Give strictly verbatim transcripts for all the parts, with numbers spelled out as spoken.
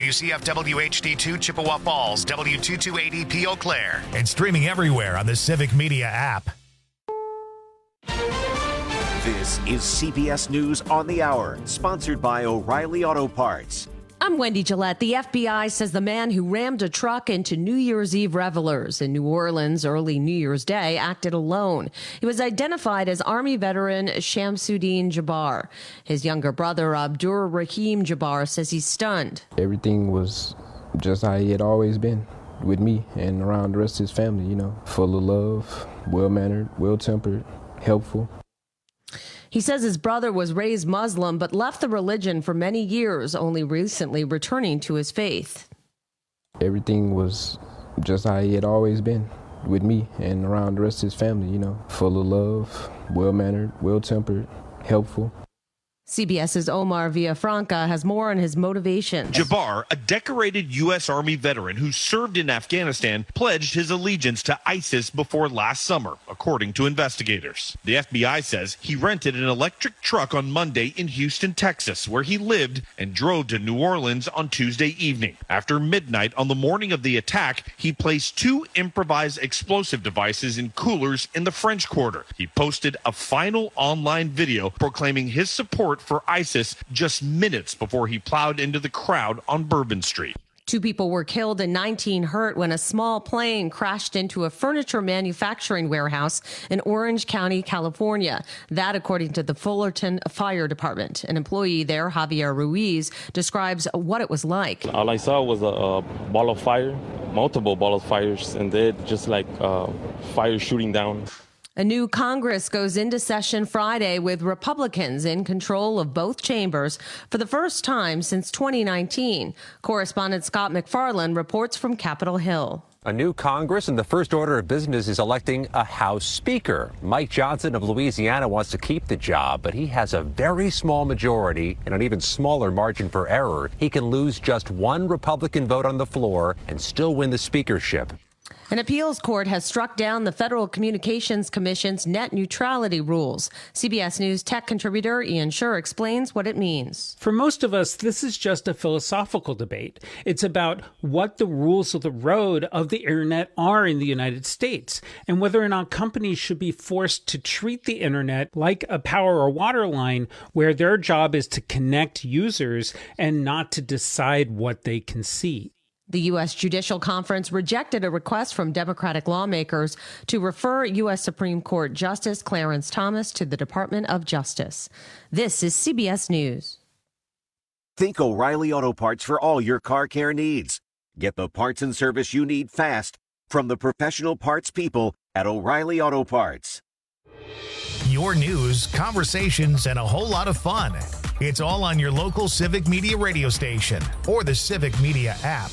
W C F W H D two Chippewa Falls, W two two eight E P Eau Claire, and streaming everywhere on the Civic Media app. This is C B S News on the Hour, sponsored by O'Reilly Auto Parts. I'm Wendy Gillette. The F B I says the man who rammed a truck into New Year's Eve revelers in New Orleans early New Year's Day acted alone. He was identified as Army veteran Shamsuddin Jabbar. His younger brother, Abdur Rahim Jabbar, says he's stunned. Everything was just how he had always been with me and around the rest of his family, you know, full of love, well-mannered, well-tempered, helpful. He says his brother was raised Muslim but left the religion for many years, only recently returning to his faith. Everything was just how he had always been with me and around the rest of his family, you know, full of love, well-mannered, well-tempered, helpful. CBS's Omar Villafranca has more on his motivations. Jabbar, a decorated U S. Army veteran who served in Afghanistan, pledged his allegiance to ISIS before last summer, according to investigators. The F B I says he rented an electric truck on Monday in Houston, Texas, where he lived, and drove to New Orleans on Tuesday evening. After midnight on the morning of the attack, he placed two improvised explosive devices in coolers in the French Quarter. He posted a final online video proclaiming his support for ISIS just minutes before he plowed into the crowd on Bourbon Street. Two people were killed and nineteen hurt when a small plane crashed into a furniture manufacturing warehouse in Orange County, California. That, according to the Fullerton Fire Department. An employee there, Javier Ruiz, describes what it was like. All I saw was a, a ball of fire, multiple balls of fires, and then just like uh, fire shooting down. A new Congress goes into session Friday with Republicans in control of both chambers for the first time since twenty nineteen. Correspondent Scott McFarland reports from Capitol Hill. A new Congress and the first order of business is electing a House Speaker. Mike Johnson of Louisiana wants to keep the job, but he has a very small majority and an even smaller margin for error. He can lose just one Republican vote on the floor and still win the speakership. An appeals court has struck down the Federal Communications Commission's net neutrality rules. C B S News tech contributor Ian Scher explains what it means. For most of us, this is just a philosophical debate. It's about what the rules of the road of the internet are in the United States and whether or not companies should be forced to treat the internet like a power or water line where their job is to connect users and not to decide what they can see. The U S. Judicial Conference rejected a request from Democratic lawmakers to refer U S. Supreme Court Justice Clarence Thomas to the Department of Justice. This is C B S News. Think O'Reilly Auto Parts for all your car care needs. Get the parts and service you need fast from the professional parts people at O'Reilly Auto Parts. Your news, conversations, and a whole lot of fun. It's all on your local Civic Media radio station or the Civic Media app.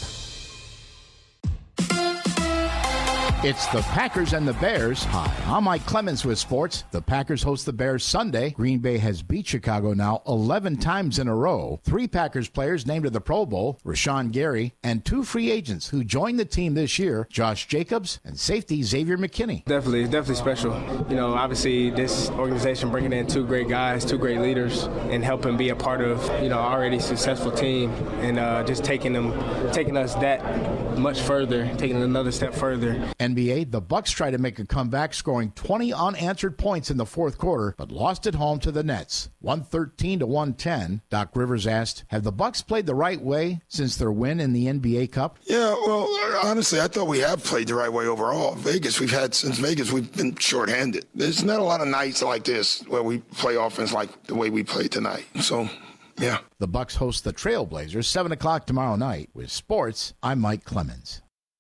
It's the Packers and the Bears. Hi, I'm Mike Clemens with sports. The Packers host the Bears Sunday. Green Bay has beat Chicago now eleven times in a row. Three Packers players named to the Pro Bowl, Rashawn Gary, and two free agents who joined the team this year, Josh Jacobs and safety Xavier McKinney. Definitely, definitely special. You know, obviously this organization bringing in two great guys, two great leaders, and helping be a part of, you know, already successful team, and uh, just taking them, taking us that much further, taking another step further. N B A, the Bucks tried to make a comeback, scoring twenty unanswered points in the fourth quarter, but lost at home to the Nets, one thirteen to one ten. Doc Rivers asked, have the Bucks played the right way since their win in the N B A Cup? Yeah, well, honestly, I thought we have played the right way overall. Vegas, we've had, since Vegas, we've been shorthanded. There's not a lot of nights like this where we play offense like the way we played tonight. So, yeah. The Bucks host the Trailblazers, seven o'clock tomorrow night. With sports, I'm Mike Clemens.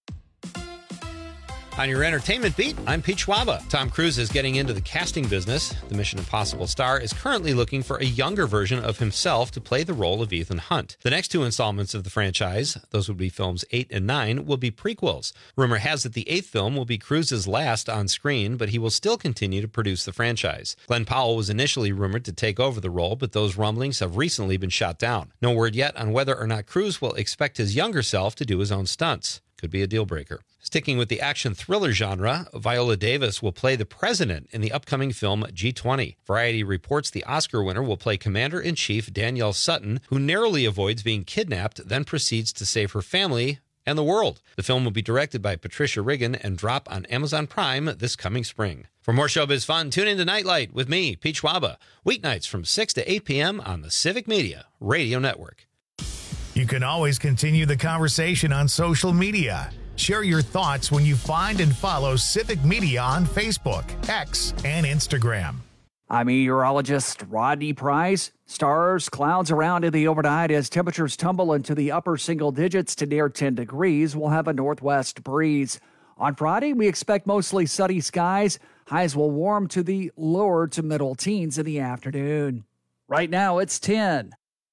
On your entertainment beat, I'm Pete Schwaba. Tom Cruise is getting into the casting business. The Mission Impossible star is currently looking for a younger version of himself to play the role of Ethan Hunt. The next two installments of the franchise, those would be films eight and nine, will be prequels. Rumor has it the eighth film will be Cruise's last on screen, but he will still continue to produce the franchise. Glenn Powell was initially rumored to take over the role, but those rumblings have recently been shot down. No word yet on whether or not Cruise will expect his younger self to do his own stunts. Could be a deal breaker. Sticking with the action thriller genre, Viola Davis will play the president in the upcoming film G twenty. Variety reports the Oscar winner will play Commander-in-Chief Danielle Sutton, who narrowly avoids being kidnapped, then proceeds to save her family and the world. The film will be directed by Patricia Riggin and drop on Amazon Prime this coming spring. For more showbiz fun, tune in to Nightlight with me, Pete Schwaba, weeknights from six to eight p.m. on the Civic Media Radio Network. You can always continue the conversation on social media. Share your thoughts when you find and follow Civic Media on Facebook, X, and Instagram. I'm meteorologist Rodney Price. Stars, clouds around in the overnight as temperatures tumble into the upper single digits to near ten degrees. We'll have a northwest breeze. On Friday, we expect mostly sunny skies. Highs will warm to the lower to middle teens in the afternoon. Right now, it's ten.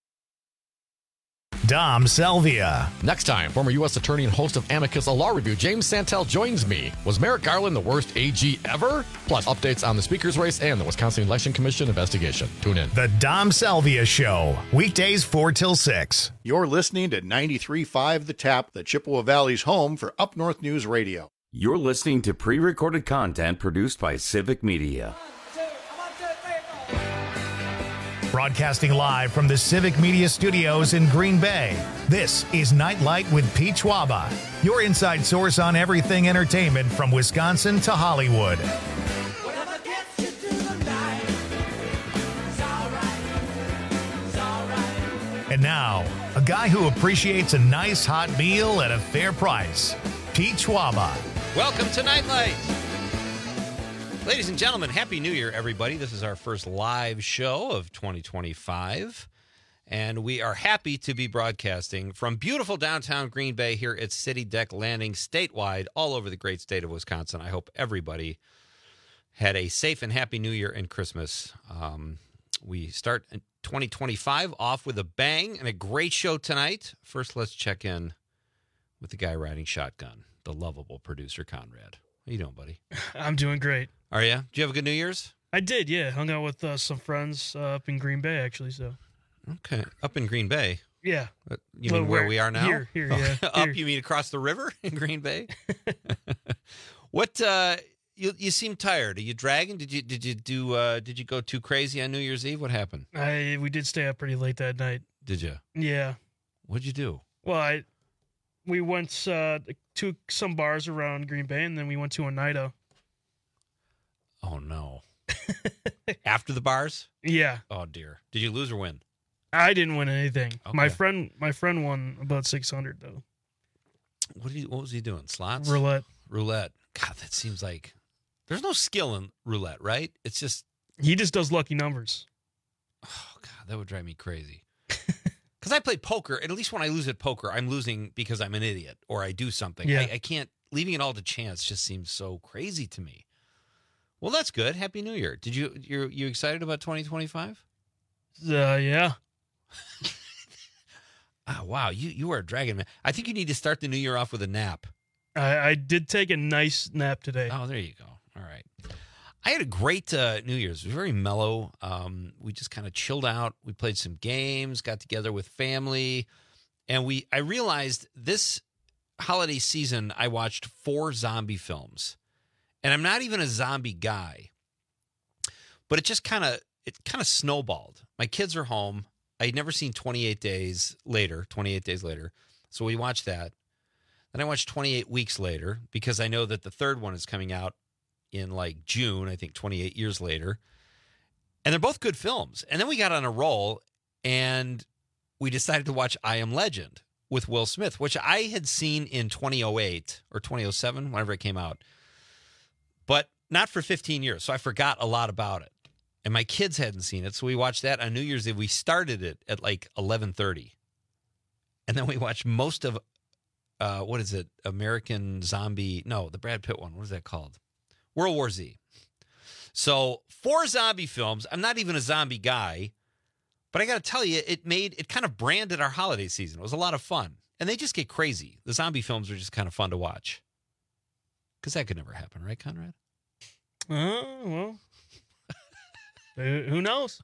Dom Salvia. Next time, former U S attorney and host of Amicus, a law review, James Santel joins me. Was Merrick Garland the worst A G ever? Plus, updates on the speaker's race and the Wisconsin Election Commission investigation. Tune in. The Dom Salvia Show, weekdays four till six. You're listening to ninety-three point five The Tap, the Chippewa Valley's home for Up North News Radio. You're listening to pre-recorded content produced by Civic Media. Broadcasting live from the Civic Media Studios in Green Bay, this is Nightlight with Pete Schwaba, your inside source on everything entertainment from Wisconsin to Hollywood. And now, a guy who appreciates a nice hot meal at a fair price, Pete Schwaba. Welcome to Nightlight. Ladies and gentlemen, Happy New Year, everybody. This is our first live show of twenty twenty-five, and we are happy to be broadcasting from beautiful downtown Green Bay here at City Deck Landing, statewide, all over the great state of Wisconsin. I hope everybody had a safe and happy New Year and Christmas. Um, we start twenty twenty-five off with a bang and a great show tonight. First, let's check in with the guy riding shotgun, the lovable producer, Conrad. How you doing, buddy? I'm doing great. Are you? Did you have a good New Year's? I did, yeah. Hung out with uh, some friends uh, up in Green Bay, actually. So. Okay, up in Green Bay. Yeah. Uh, you mean where, where we are now? Here, here, yeah. Up, here. You mean across the river in Green Bay? What? Uh, you you seem tired. Are you dragging? Did you did you do? Uh, did you go too crazy on New Year's Eve? What happened? I we did stay up pretty late that night. Did you? Yeah. What'd you do? Well, I we went uh, to some bars around Green Bay, and then we went to Oneida. Oh, no. After the bars? Yeah. Oh, dear. Did you lose or win? I didn't win anything. Okay. My friend my friend won about six hundred, though. What did he, What was he doing? Slots? Roulette. Roulette. God, that seems like... There's no skill in roulette, right? It's just... He just does lucky numbers. Oh, God, that would drive me crazy. Because I play poker, and at least when I lose at poker, I'm losing because I'm an idiot or I do something. Yeah. I, I can't... Leaving it all to chance just seems so crazy to me. Well, that's good. Happy New Year. Did you you you excited about twenty twenty-five? Uh, yeah. Oh, wow. You you are a dragon, man. I think you need to start the new year off with a nap. I, I did take a nice nap today. Oh, there you go. All right. I had a great uh, New Year's. It was very mellow. Um, we just kind of chilled out. We played some games, got together with family, and we. I realized this holiday season I watched four zombie films. And I'm not even a zombie guy, but it just kind of it kind of snowballed. My kids are home. I'd never seen twenty-eight Days Later, twenty-eight Days Later. So we watched that. Then I watched twenty-eight Weeks Later because I know that the third one is coming out in like June, I think twenty-eight years later. And they're both good films. And then we got on a roll and we decided to watch I Am Legend with Will Smith, which I had seen in twenty oh eight or twenty oh seven, whenever it came out. But not for fifteen years, so I forgot a lot about it. And my kids hadn't seen it, so we watched that on New Year's Eve. We started it at like eleven thirty. And then we watched most of, uh, what is it, American Zombie, no, the Brad Pitt one, what is that called? World War Z. So four zombie films. I'm not even a zombie guy, but I got to tell you, it made, it kind of branded our holiday season. It was a lot of fun. And they just get crazy. The zombie films are just kind of fun to watch. Because that could never happen, right, Conrad? Oh, uh, well, who knows?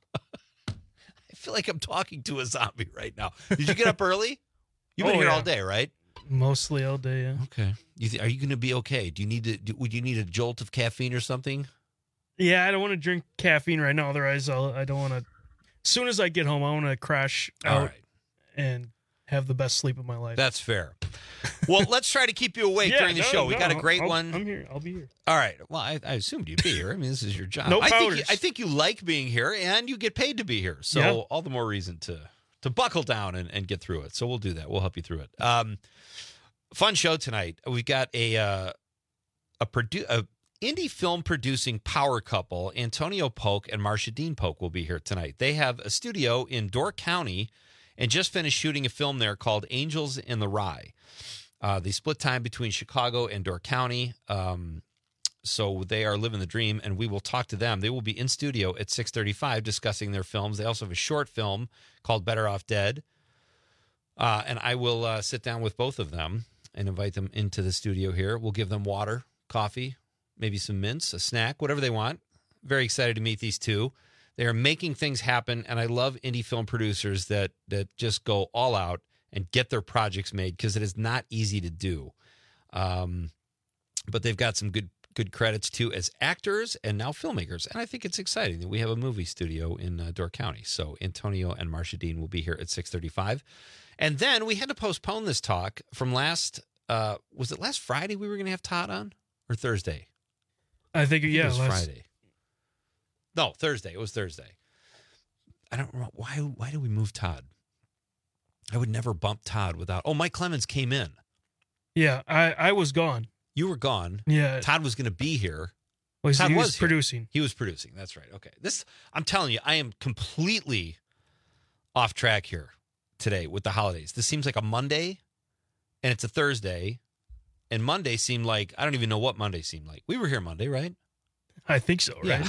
I feel like I'm talking to a zombie right now. Did you get up early? You've been oh, here yeah. all day, right? Mostly all day, yeah. Okay. You th- are you going to be okay? Do you need to? Do, would you need a jolt of caffeine or something? Yeah, I don't want to drink caffeine right now. Otherwise, I'll, I don't want to. As soon as I get home, I want to crash out All right. and have the best sleep of my life. That's fair. Well, let's try to keep you awake Yeah, during the no, show. We no, got a great I'll- one. I'm here. I'll be here. All right. Well, I, I assumed you'd be here. I mean, this is your job. No I think you, powders. I think you like being here, and you get paid to be here. So Yeah. all the more reason to to buckle down and, and get through it. So we'll do that. We'll help you through it. Um, fun show tonight. We've got a uh, a produ- a indie film producing power couple, Antonio Polk and Marcia Dean Polk, will be here tonight. They have a studio in Door County and just finished shooting a film there called Angels in the Rye. Uh, they split time between Chicago and Door County. Um, so they are living the dream, and we will talk to them. They will be in studio at six thirty-five discussing their films. They also have a short film called Better Off Dead. Uh, and I will uh, sit down with both of them and invite them into the studio here. We'll give them water, coffee, maybe some mints, a snack, whatever they want. Very excited to meet these two. They are making things happen, and I love indie film producers that that just go all out and get their projects made, because it is not easy to do. Um, but they've got some good good credits, too, as actors and now filmmakers. And I think it's exciting that we have a movie studio in uh, Door County. So Antonio and Marcia Dean will be here at six thirty-five. And then we had to postpone this talk from last, uh, was it last Friday we were going to have Todd on? Or Thursday? I think, I think yeah. it was last- Friday. No, Thursday. It was Thursday. I don't know. Why, why did we move Todd? I would never bump Todd without... Oh, Mike Clemens came in. Yeah, I, I was gone. You were gone. Yeah. Todd was going to be here. Well, Todd he was, was here. producing. He was producing. That's right. Okay. This, I'm telling you, I am completely off track here today with the holidays. This seems like a Monday, and it's a Thursday, and Monday seemed like, I don't even know what Monday seemed like. We were here Monday, right? I think so, right? Yeah.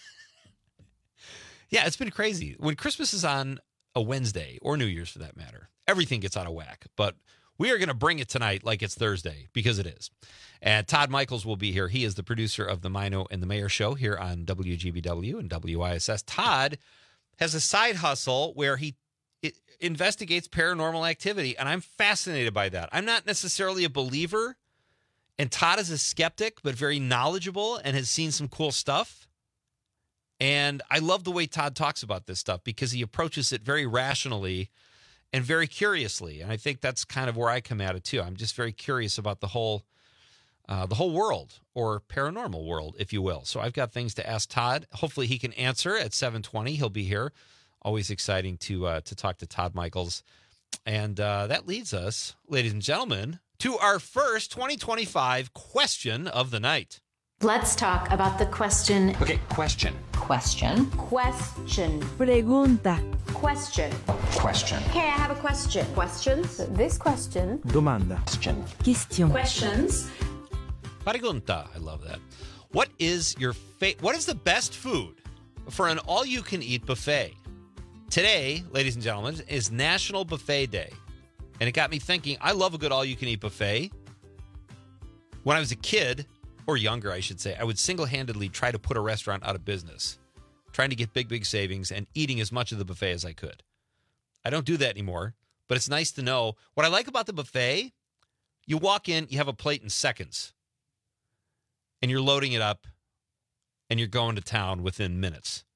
Yeah, it's been crazy. When Christmas is on a Wednesday, or New Year's for that matter, everything gets out of whack. But we are going to bring it tonight like it's Thursday, because it is. And Todd Michaels will be here. He is the producer of the Mino and the Mayor show here on W G B W and W I S S. Todd has a side hustle where he it investigates paranormal activity, and I'm fascinated by that. I'm not necessarily a believer, and Todd is a skeptic, but very knowledgeable and has seen some cool stuff. And I love the way Todd talks about this stuff, because he approaches it very rationally and very curiously. And I think that's kind of where I come at it too. I'm just very curious about the whole uh, the whole world, or paranormal world, if you will. So I've got things to ask Todd. Hopefully he can answer at seven twenty. He'll be here. Always exciting to uh, to talk to Todd Michaels. And uh, that leads us, ladies and gentlemen, to our first twenty twenty-five question of the night. Let's talk about the question. Okay, question. Question. Question. Pregunta. Question. Question. Okay, I have a question. Questions? This question. Domanda. Question. Question. Questions. Pregunta. I love that. What is your fa- What is the best food for an all-you-can-eat buffet? Today, ladies and gentlemen, is National Buffet Day. And it got me thinking, I love a good all-you-can-eat buffet. When I was a kid, or younger, I should say, I would single-handedly try to put a restaurant out of business, trying to get big, big savings and eating as much of the buffet as I could. I don't do that anymore, but it's nice to know. What I like about the buffet, you walk in, you have a plate in seconds, and you're loading it up, and you're going to town within minutes.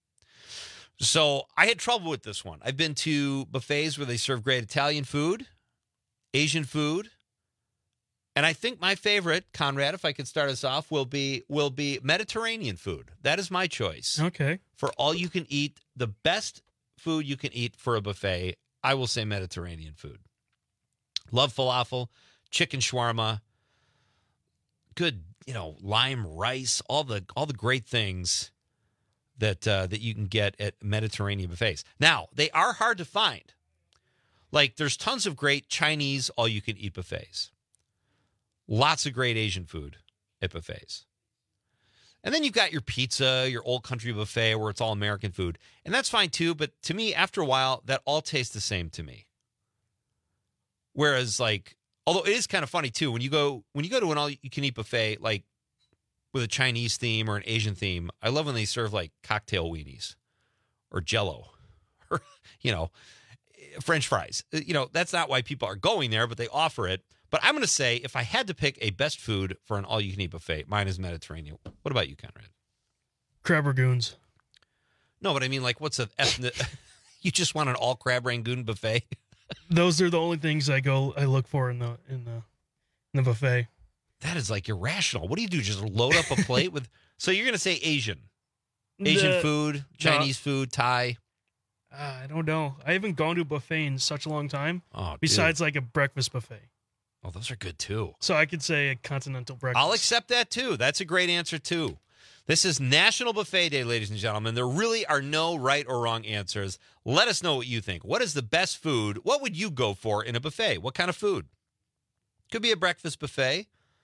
So I had trouble with this one. I've been to buffets where they serve great Italian food, Asian food, and I think my favorite, Conrad, if I could start us off, will be will be Mediterranean food. That is my choice. Okay. For all you can eat, the best food you can eat for a buffet, I will say Mediterranean food. Love falafel, chicken shawarma, good, you know, lime rice, all the all the great things that uh, that you can get at Mediterranean buffets. Now, they are hard to find. Like, there's tons of great Chinese all-you-can-eat buffets. Lots of great Asian food at buffets. And then you've got your pizza, your old country buffet where it's all American food. And that's fine too, but to me, after a while, that all tastes the same to me. Whereas, like, although it is kind of funny too, when you go when you go to an all-you-can-eat buffet, like with a Chinese theme or an Asian theme, I love when they serve like cocktail weenies or Jell-O. Or, you know, French fries. You know, that's not why people are going there, but they offer it. But I'm going to say, if I had to pick a best food for an all-you-can-eat buffet, mine is Mediterranean. What about you, Conrad? Crab Ragoons. No, but I mean, like, what's a ethnic... You just want an all-crab rangoon buffet? Those are the only things I go, I look for in the in the, in the buffet. That is, like, irrational. What do you do? Just load up a plate with... So you're going to say Asian. Asian The- food, Chinese no. food, Thai. Uh, I don't know. I haven't gone to a buffet in such a long time. Oh, dude. Besides, like, a breakfast buffet. Oh, those are good, too. So I could say a continental breakfast. I'll accept that, too. That's a great answer, too. This is National Buffet Day, ladies and gentlemen. There really are no right or wrong answers. Let us know what you think. What is the best food? What would you go for in a buffet? What kind of food? Could be a breakfast buffet.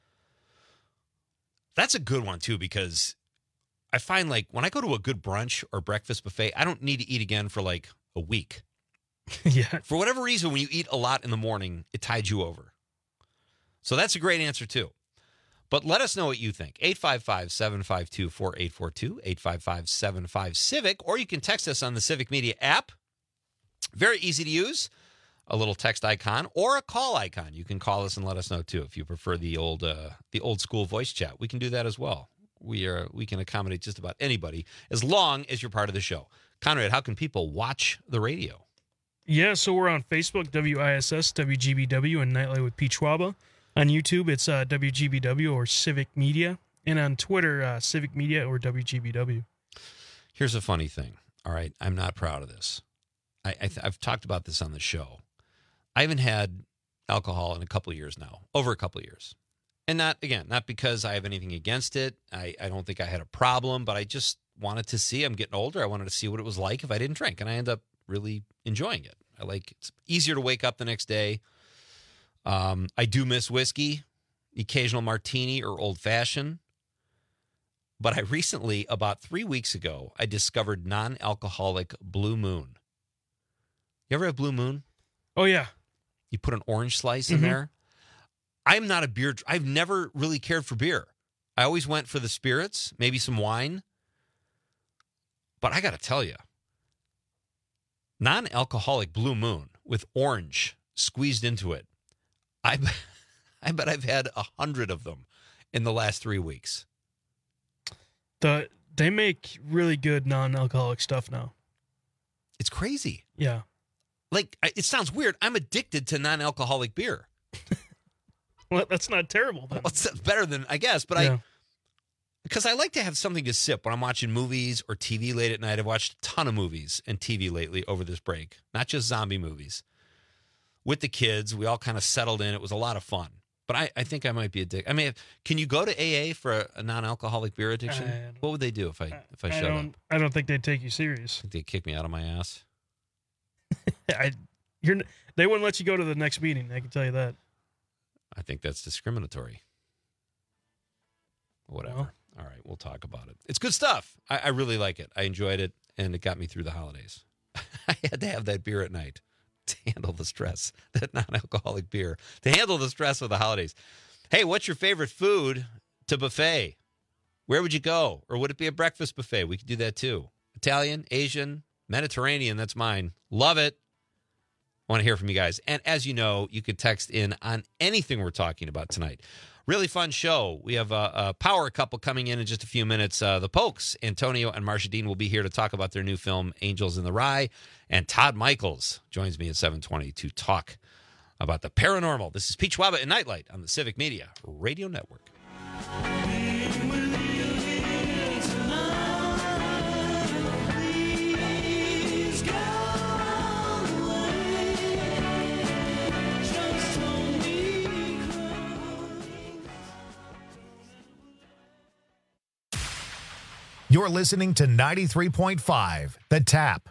That's a good one, too, because I find, like, when I go to a good brunch or breakfast buffet, I don't need to eat again for, like, a week. Yeah. For whatever reason, when you eat a lot in the morning, it tides you over. So that's a great answer, too. But let us know what you think. eight five five, seven five two, four eight four two, eight five five, seven five, Civic, or you can text us on the Civic Media app. Very easy to use. A little text icon or a call icon. You can call us and let us know, too, if you prefer the old uh, the old school voice chat. We can do that as well. We are we can accommodate just about anybody as long as you're part of the show. Conrad, how can people watch the radio? Yeah, so we're on Facebook, W I S S, W G B W, and Nightlight with Pete Schwaba. On YouTube, it's uh, W G B W or Civic Media. And on Twitter, uh, Civic Media or W G B W. Here's a funny thing. All right, I'm not proud of this. I, I th- I've talked about this on the show. I haven't had alcohol in a couple of years now, over a couple of years. And not, again, not because I have anything against it. I, I don't think I had a problem, but I just wanted to see. I'm getting older. I wanted to see what it was like if I didn't drink. And I end up really enjoying it. I like it's easier to wake up the next day. Um, I do miss whiskey, occasional martini or old fashioned. But I recently, about three weeks ago, I discovered non-alcoholic Blue Moon. You ever have Blue Moon? Oh, yeah. You put an orange slice in Mhm. there. I'm not a beer. I've never really cared for beer. I always went for the spirits, maybe some wine. But I got to tell you, non-alcoholic Blue Moon with orange squeezed into it. I, I bet I've had a hundred of them in the last three weeks. The They make really good non-alcoholic stuff now. It's crazy. Yeah. Like, I- it sounds weird. I'm addicted to non-alcoholic beer. Well, that's not terrible, then. Well, it's better than, I guess, but Yeah. I, because I like to have something to sip when I'm watching movies or T V late at night. I've watched a ton of movies and T V lately over this break, not just zombie movies. With the kids, we all kind of settled in. It was a lot of fun. But I, I think I might be addicted. I mean, can you go to A A for a, a non-alcoholic beer addiction? I What would they do if I if I, I showed don't. up? I don't think they'd take you serious. Think they'd kick me out of my ass? I, you're. They wouldn't let you go to the next meeting. I can tell you that. I think that's discriminatory. Whatever. Well. All right, we'll talk about it. It's good stuff. I, I really like it. I enjoyed it, and it got me through the holidays. I had to have that beer at night to handle the stress, that non-alcoholic beer, to handle the stress of the holidays. Hey, what's your favorite food to buffet? Where would you go? Or would it be a breakfast buffet? We could do that too. Italian, Asian, Mediterranean, that's mine. Love it. I want to hear from you guys. And as you know, you could text in on anything we're talking about tonight. Really fun show. We have a, a power couple coming in in just a few minutes. Uh, the Pokes, Antonio and Marsha Dean, will be here to talk about their new film, Angels in the Rye. And Todd Michaels joins me at seven twenty to talk about the paranormal. This is Pete Schwaba and Nightlight on the Civic Media Radio Network. You're listening to ninety-three point five, The Tap.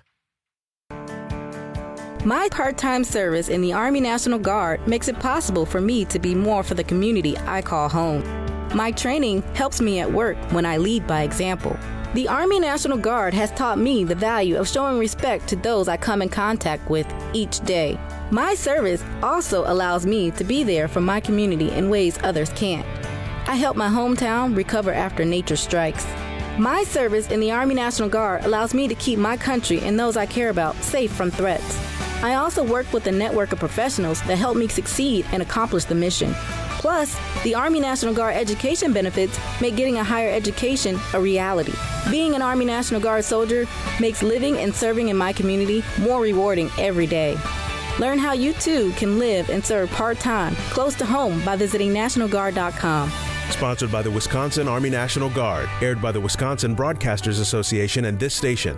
My part-time service in the Army National Guard makes it possible for me to be more for the community I call home. My training helps me at work when I lead by example. The Army National Guard has taught me the value of showing respect to those I come in contact with each day. My service also allows me to be there for my community in ways others can't. I help my hometown recover after nature strikes. My service in the Army National Guard allows me to keep my country and those I care about safe from threats. I also work with a network of professionals that help me succeed and accomplish the mission. Plus, the Army National Guard education benefits make getting a higher education a reality. Being an Army National Guard soldier makes living and serving in my community more rewarding every day. Learn how you too can live and serve part-time, close to home by visiting national guard dot com. Sponsored by the Wisconsin Army National Guard, aired by the Wisconsin Broadcasters Association and this station.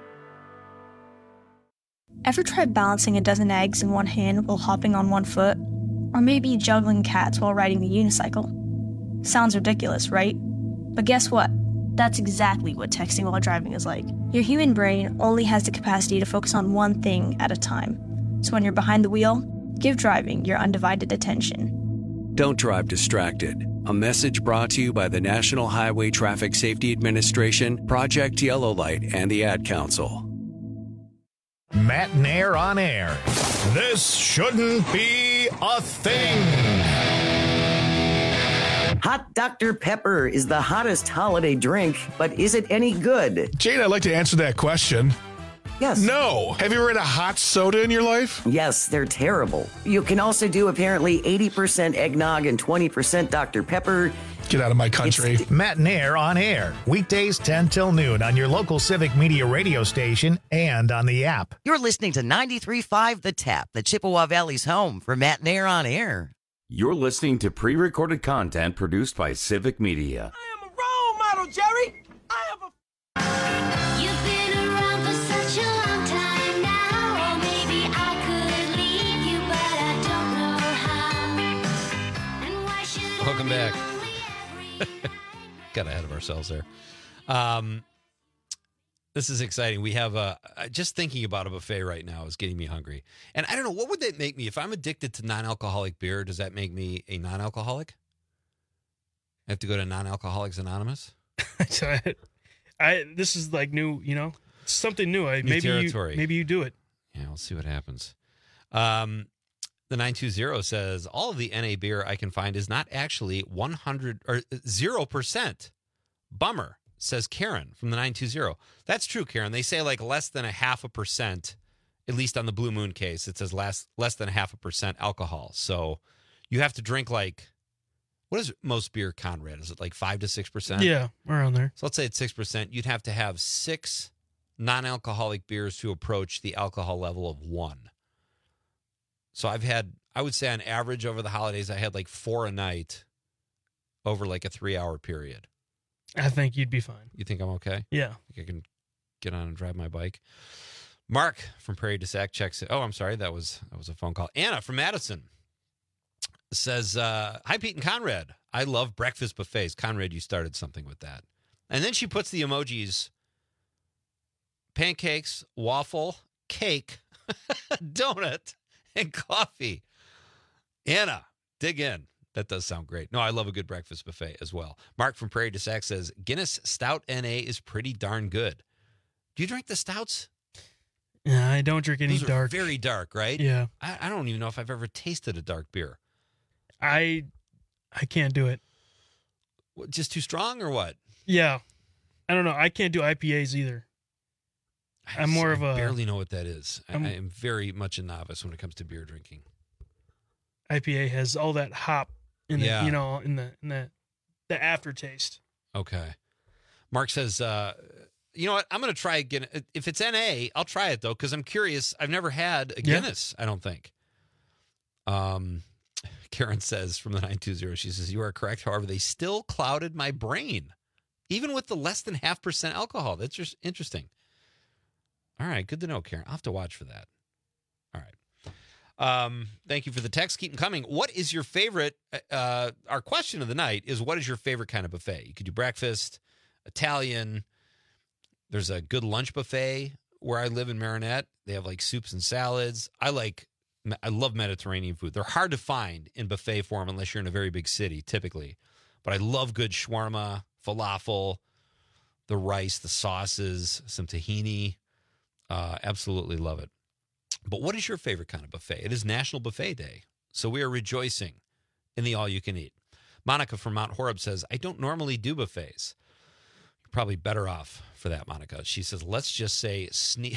Ever tried balancing a dozen eggs in one hand while hopping on one foot? Or maybe juggling cats while riding the unicycle? Sounds ridiculous, right? But guess what? That's exactly what texting while driving is like. Your human brain only has the capacity to focus on one thing at a time. So when you're behind the wheel, give driving your undivided attention. Don't drive distracted. A message brought to you by the National Highway Traffic Safety Administration, Project Yellow Light, and the Ad Council. Matt Nair on air. This shouldn't be a thing. Hot Doctor Pepper is the hottest holiday drink, but is it any good? Jane, I'd like to answer that question. Yes. No. Have you ever had a hot soda in your life? Yes, they're terrible. You can also do apparently eighty percent eggnog and twenty percent Doctor Pepper. Get out of my country. It's Matt Nair on air. Weekdays ten till noon on your local Civic Media radio station and on the app. You're listening to ninety-three point five The Tap, the Chippewa Valley's home for Matt Nair on air. You're listening to pre-recorded content produced by Civic Media. I am a role model, Jerry. I am a... You've been around for such a long time now. Or maybe I could leave you, but I don't know how. And why should Welcome back. Got ahead of ourselves there. Um, this is exciting. We have a, just thinking about a buffet right now is getting me hungry. And I don't know, what would that make me? If I'm addicted to non-alcoholic beer, does that make me a non-alcoholic? I have to go to Non-Alcoholics Anonymous? I, I this is like new, you know, something new. I, New maybe territory. you maybe you do it. Yeah, we'll see what happens. Um, the nine two zero says, all of the N A beer I can find is not actually one hundred or zero percent. Bummer, says Karen from the nine two zero. That's true, Karen. They say like less than a half a percent, at least on the Blue Moon case, it says less, less than a half a percent alcohol. So you have to drink like, what is most beer, Conrad? Is it like five to six percent? Yeah, around there. So let's say it's six percent. You'd have to have six non-alcoholic beers to approach the alcohol level of one. So I've had, I would say on average over the holidays, I had like four a night over like a three-hour period. I think you'd be fine. You think I'm okay? Yeah. I think I can get on and drive my bike. Mark from Prairie du Sac checks it. Oh, I'm sorry. That was that was a phone call. Anna from Madison says, uh, hi, Pete and Conrad. I love breakfast buffets. Conrad, you started something with that. And then she puts the emojis, pancakes, waffle, cake, donut, and coffee. Anna, dig in. That does sound great. No, I love a good breakfast buffet as well. Mark from Prairie du Sac says, Guinness Stout N A is pretty darn good. Do you drink the stouts? Yeah, I don't drink any Those are dark. very dark, right? Yeah. I, I don't even know if I've ever tasted a dark beer. I I can't do it. What, just too strong or what? Yeah. I don't know. I can't do I P As either. I I'm more I of a barely know what that is. I, I'm- I am very much a novice when it comes to beer drinking. I P A has all that hop in the Yeah. you know in the in the the aftertaste. Okay. Mark says, uh, you know what? I'm going to try again. If it's N A, I'll try it, though, because I'm curious. I've never had a Yeah. Guinness, I don't think. Um, Karen says from the nine two zero, she says, you are correct. However, they still clouded my brain, even with the less than half percent alcohol. That's just interesting. All right. Good to know, Karen. I'll have to watch for that. All right. Um, thank you for the text. Keep them coming. What is your favorite? Uh, our question of the night is, what is your favorite kind of buffet? You could do breakfast, Italian. There's a good lunch buffet where I live in Marinette. They have like soups and salads. I like, I love Mediterranean food. They're hard to find in buffet form unless you're in a very big city, typically. But I love good shawarma, falafel, the rice, the sauces, some tahini. Uh, absolutely love it. But what is your favorite kind of buffet? It is National Buffet Day, so we are rejoicing in the all-you-can-eat. Monica from Mount Horeb says, I don't normally do buffets. You're probably better off for that, Monica. She says, let's just say sneak.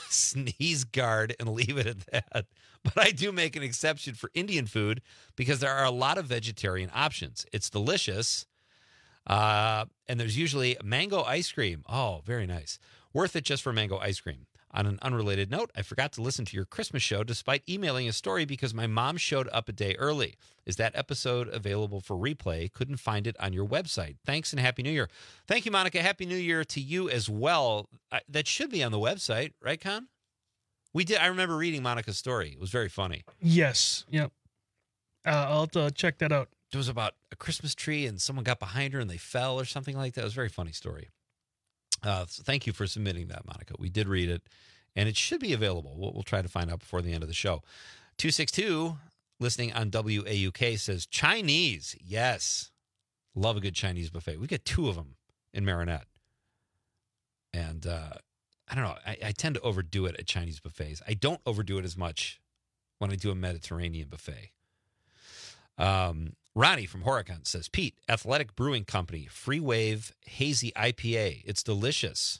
sneeze guard and leave it at that. But I do make an exception for Indian food because there are a lot of vegetarian options. It's delicious. Uh, and there's usually mango ice cream. Oh, very nice. Worth it just for mango ice cream. On an unrelated note, I forgot to listen to your Christmas show despite emailing a story because my mom showed up a day early. Is that episode available for replay? Couldn't find it on your website. Thanks and Happy New Year. Thank you, Monica. Happy New Year to you as well. I, that should be on the website, right, Con? We did. I remember reading Monica's story. It was very funny. Yes. Yep. Uh, I'll have to check that out. It was about a Christmas tree and someone got behind her and they fell or something like that. It was a very funny story. Uh, so thank you for submitting that, Monica. We did read it, and it should be available. We'll, we'll try to find out before the end of the show. two six two, listening on W A U K, says Chinese. Yes. Love a good Chinese buffet. We get two of them in Marinette. And uh, I don't know. I, I tend to overdo it at Chinese buffets. I don't overdo it as much when I do a Mediterranean buffet. Um, Ronnie from Horicon says, Pete, Athletic Brewing Company, Free Wave Hazy I P A. It's delicious.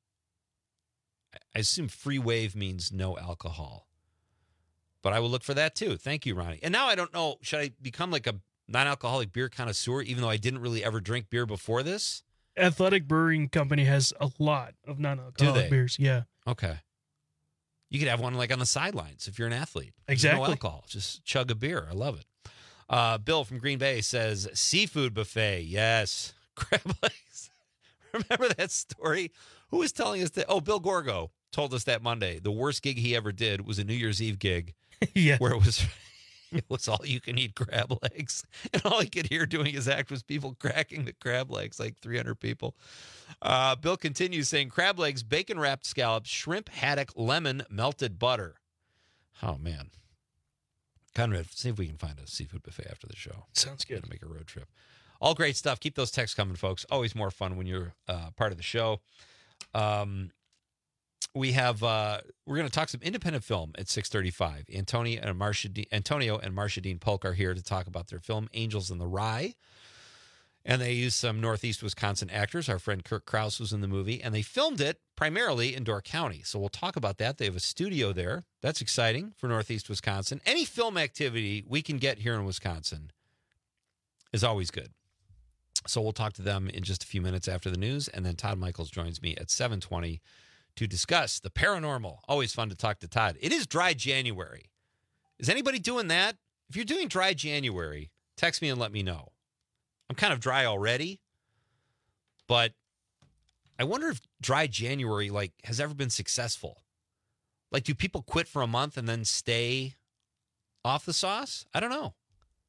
I assume Free Wave means no alcohol. But I will look for that too. Thank you, Ronnie. And now I don't know, should I become like a non-alcoholic beer connoisseur, even though I didn't really ever drink beer before this? Athletic Brewing Company has a lot of non-alcoholic beers. Yeah. Okay. You could have one like on the sidelines if you're an athlete. There's Exactly. no alcohol. Just chug a beer. I love it. Uh, Bill from Green Bay says, seafood buffet. Yes. Crab legs. Remember that story? Who was telling us that? Oh, Bill Gorgo told us that Monday. The worst gig he ever did was a New Year's Eve gig. Yeah. Where it was it was all you can eat crab legs. And all he could hear doing his act was people cracking the crab legs, like three hundred people. Uh, Bill continues saying, crab legs, bacon wrapped scallops, shrimp haddock, lemon, melted butter. Oh, man. Conrad, see if we can find a seafood buffet after the show. Sounds good. Gonna make a road trip. All great stuff. Keep those texts coming, folks. Always more fun when you're uh, part of the show. Um, we have uh, we're going to talk some independent film at six thirty-five. Antonio and Marcia De- Antonio and Marcia Dean Polk are here to talk about their film Angels in the Rye. And they used some Northeast Wisconsin actors. Our friend Kirk Krause was in the movie, and they filmed it primarily in Door County. So we'll talk about that. They have a studio there. That's exciting for Northeast Wisconsin. Any film activity we can get here in Wisconsin is always good. So we'll talk to them in just a few minutes after the news, and then Todd Michaels joins me at seven twenty to discuss the paranormal. Always fun to talk to Todd. It is dry January. Is anybody doing that? If you're doing dry January, text me and let me know. I'm kind of dry already, but I wonder if dry January like has ever been successful. Like, do people quit for a month and then stay off the sauce? I don't know.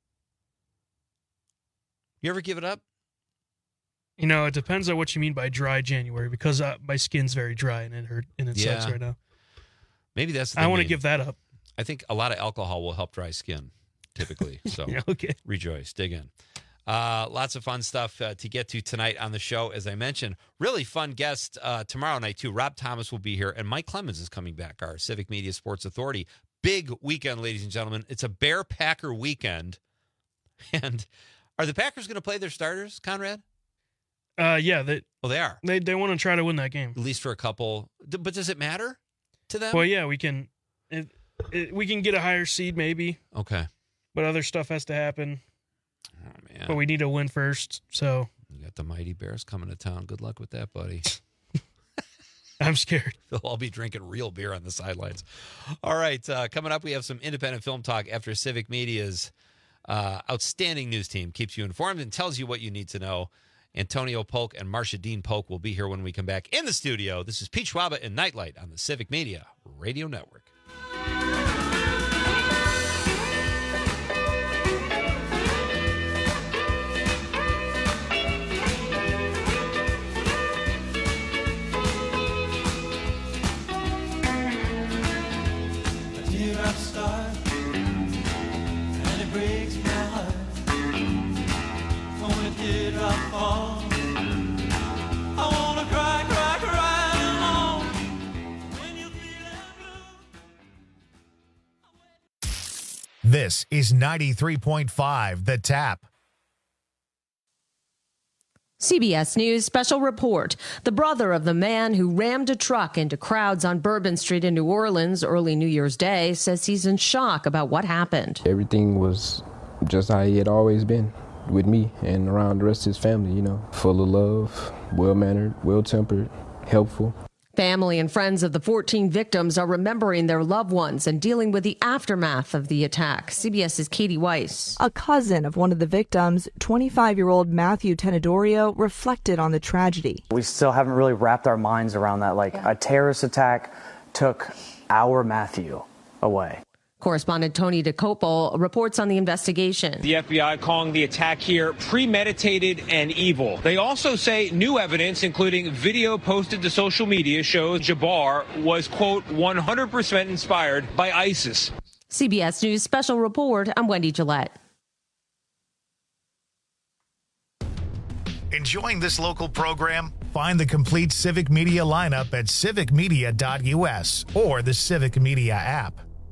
You ever give it up? You know, it depends on what you mean by dry January, because uh, my skin's very dry and it hurt and it Yeah. sucks right now. Maybe that's the I thing, want to maybe. give that up. I think a lot of alcohol will help dry skin, typically. So Yeah, okay. Rejoice, dig in. Uh, lots of fun stuff uh, to get to tonight on the show. As I mentioned, really fun guest uh, tomorrow night, too. Rob Thomas will be here, and Mike Clemens is coming back, our Civic Media Sports Authority. Big weekend, ladies and gentlemen. It's a Bear Packer weekend. And are the Packers going to play their starters, Conrad? Uh, yeah, they, Oh, they are. they they want to try to win that game. At least for a couple. D- But does it matter to them? Well, yeah, we can it, it, we can get a higher seed maybe, Okay. but other stuff has to happen. Oh, man. But we need to win first, so You got the mighty Bears coming to town. Good luck with that, buddy. I'm scared. They'll all be drinking real beer on the sidelines. All right. Uh, coming up, we have some independent film talk after Civic Media's uh, outstanding news team keeps you informed and tells you what you need to know. Antonio Polk and Marcia Dean Polk will be here when we come back in the studio. This is Pete Schwaba and Nightlight on the Civic Media Radio Network. Here I start, and it breaks my heart. When did I fall? I wanna cry, cry, cry alone. When you This is ninety-three point five The Tap. C B S News special report. The brother of the man who rammed a truck into crowds on Bourbon Street in New Orleans early New Year's Day says he's in shock about what happened. Everything was just how he had always been with me and around the rest of his family, you know, full of love, well-mannered, well-tempered, helpful. Family and friends of the fourteen victims are remembering their loved ones and dealing with the aftermath of the attack. CBS's Katie Weiss. A cousin of one of the victims, twenty-five-year-old Matthew Tenedorio, reflected on the tragedy. We still haven't really wrapped our minds around that. Like, a terrorist attack took our Matthew away. Correspondent Tony DeCopel reports on the investigation. The F B I calling the attack here premeditated and evil. They also say new evidence, including video posted to social media, shows Jabbar was, quote, one hundred percent inspired by ISIS. C B S News special report. I'm Wendy Gillette. Enjoying this local program? Find the complete Civic Media lineup at civic media dot u s or the Civic Media app.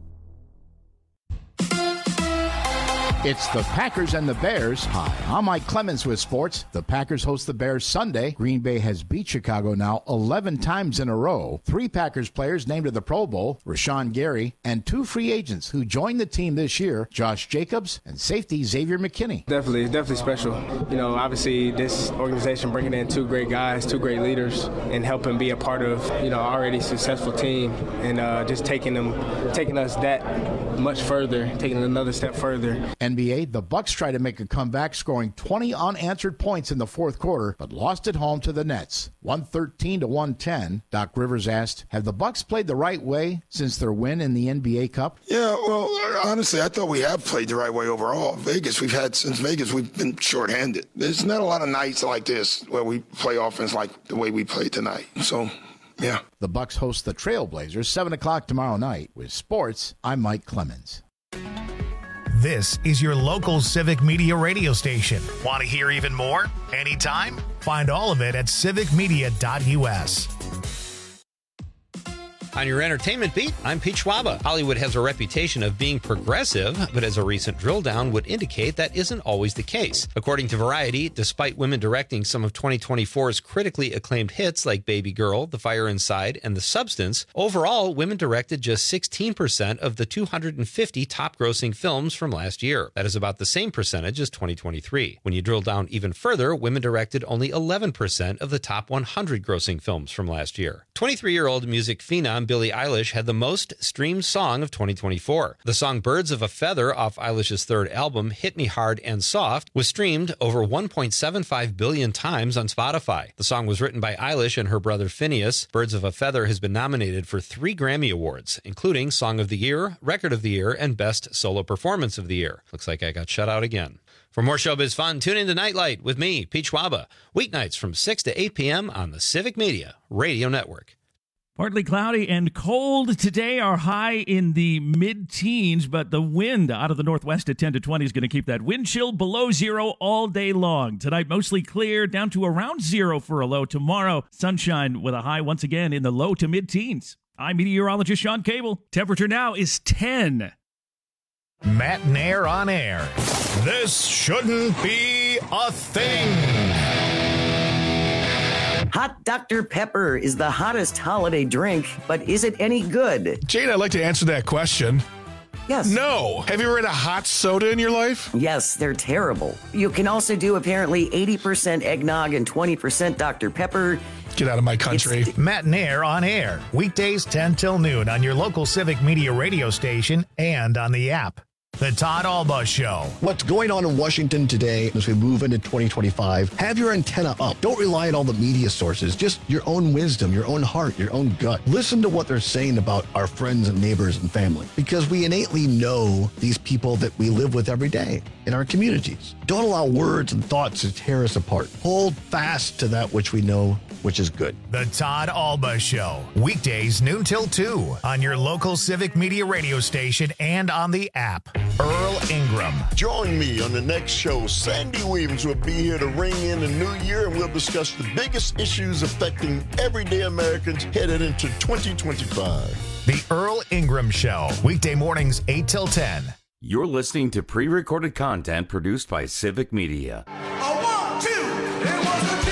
It's the Packers and the Bears. Hi, I'm Mike Clemens with sports. The Packers host the Bears Sunday. Green Bay has beat Chicago now eleven times in a row. Three Packers players named to the Pro Bowl, Rashawn Gary, and two free agents who joined the team this year, Josh Jacobs and safety Xavier McKinney. Definitely, it's definitely special. You know, obviously this organization bringing in two great guys, two great leaders, and helping be a part of, you know, already successful team, and uh, just taking them, taking us that much further, taking another step further. N B A, the Bucks tried to make a comeback, scoring twenty unanswered points in the fourth quarter, but lost at home to the Nets, one thirteen to one ten. Doc Rivers asked, have the Bucks played the right way since their win in the N B A Cup? Yeah, well, honestly, I thought we have played the right way overall. Vegas, we've had, since Vegas, we've been shorthanded. There's not a lot of nights like this where we play offense like the way we played tonight. So, yeah. The Bucks host the Trailblazers, seven o'clock tomorrow night. With sports, I'm Mike Clemens. This is your local Civic Media radio station. Want to hear even more? Anytime? Find all of it at civic media dot u s. On your entertainment beat, I'm Pete Schwaba. Hollywood has a reputation of being progressive, but as a recent drill down would indicate, that isn't always the case. According to Variety, despite women directing some of twenty twenty-four's critically acclaimed hits like Baby Girl, The Fire Inside, and The Substance, overall, women directed just sixteen percent of the two hundred fifty top-grossing films from last year. That is about the same percentage as twenty twenty-three. When you drill down even further, women directed only eleven percent of the top one hundred grossing films from last year. twenty-three-year-old music phenom Billie Eilish had the most streamed song of twenty twenty-four. The song Birds of a Feather off Eilish's third album, Hit Me Hard and Soft, was streamed over one point seven five billion times on Spotify. The song was written by Eilish and her brother Phineas. Birds of a Feather has been nominated for three Grammy Awards, including Song of the Year, Record of the Year, and Best Solo Performance of the Year. Looks like I got shut out again. For more showbiz fun, tune in to Nightlight with me, Pete Schwaba, weeknights from six to eight p.m. on the Civic Media Radio Network. Partly cloudy and cold today. Our high in the mid-teens, but the wind out of the northwest at ten to twenty is going to keep that wind chill below zero all day long. Tonight, mostly clear, down to around zero for a low. Tomorrow, sunshine with a high once again in the low to mid-teens. I'm meteorologist Sean Cable. Temperature now is ten. Matt Nair on air. This shouldn't be a thing. Hot Doctor Pepper is the hottest holiday drink, but is it any good? Jane, I'd like to answer that question. Yes. No. Have you ever had a hot soda in your life? Yes, they're terrible. You can also do apparently eighty percent eggnog and twenty percent Doctor Pepper. Get out of my country. It's Matt Nair on air. Weekdays ten till noon on your local Civic Media radio station and on the app. The Todd Alba Show. What's going on in Washington today as we move into twenty twenty-five? Have your antenna up. Don't rely on all the media sources. Just your own wisdom, your own heart, your own gut. Listen to what they're saying about our friends and neighbors and family, because we innately know these people that we live with every day in our communities. Don't allow words and thoughts to tear us apart. Hold fast to that which we know, which is good. The Todd Alba Show. Weekdays noon till two on your local Civic Media radio station and on the app. Earl Ingram. Join me on the next show. Sandy Williams will be here to ring in the new year, and we'll discuss the biggest issues affecting everyday Americans headed into twenty twenty-five. The Earl Ingram Show. Weekday mornings eight till ten. You're listening to pre-recorded content produced by Civic Media. A one, two, it was a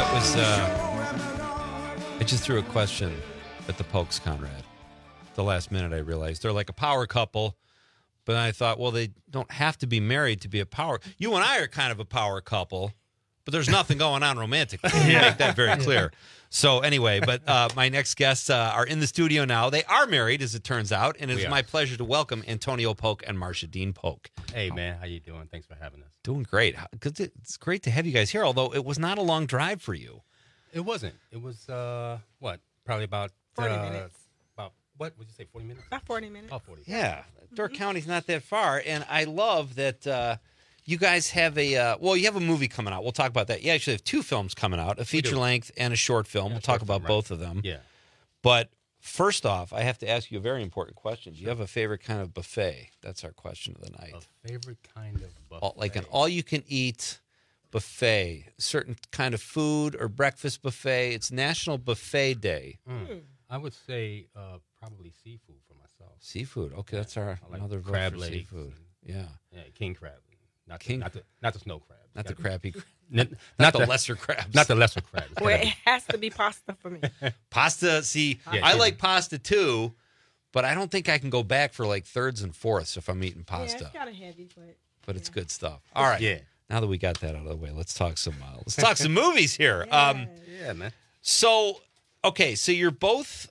That was, uh, I just threw a question at the Pokes, Conrad. The last minute I realized they're like a power couple, but I thought, well, they don't have to be married to be a power. You and I are kind of a power couple, but there's nothing going on romantically. Yeah. Make that very clear. So anyway, but uh, my next guests uh, are in the studio now. They are married, as it turns out, and it We is are. my pleasure to welcome Antonio Polk and Marcia Dean Polk. Hey, man, how you doing? Thanks for having us. Doing great. Because it's great to have you guys here, although it was not a long drive for you. It wasn't. It was, uh, what, probably about... forty uh, minutes. About, what would you say, forty minutes? About forty minutes. About forty. Yeah, Door County's not that far, and I love that uh, you guys have a uh, well, you have a movie coming out. We'll talk about that. You actually have two films coming out: a feature length and a short film. we'll talk about film, right. both of them. Yeah. But first off, I have to ask you a very important question. Do you have a favorite kind of buffet? That's our question of the night. A favorite kind of buffet? All, like an all-you-can-eat buffet, certain kind of food or breakfast buffet. It's National Buffet Day. Mm. I would say uh, probably seafood for myself. Seafood. Okay, that's our I like another vote crab for legs seafood. and- Yeah. Yeah, king crab. Not King- the, not the, not the snow crab. Not the Gotta- crappy- Not, not the lesser crabs. Not the lesser crabs. It's Well, gotta it has to be pasta for me. Pasta, see, Yeah, I yeah. like pasta too, but I don't think I can go back for like thirds and fourths if I'm eating Yeah, pasta. it's kind of heavy, but But it's good stuff. All right. Yeah. Now that we got that out of the way, let's talk some uh, let's talk some movies here. Um, Yeah, man. so, okay, so you're both.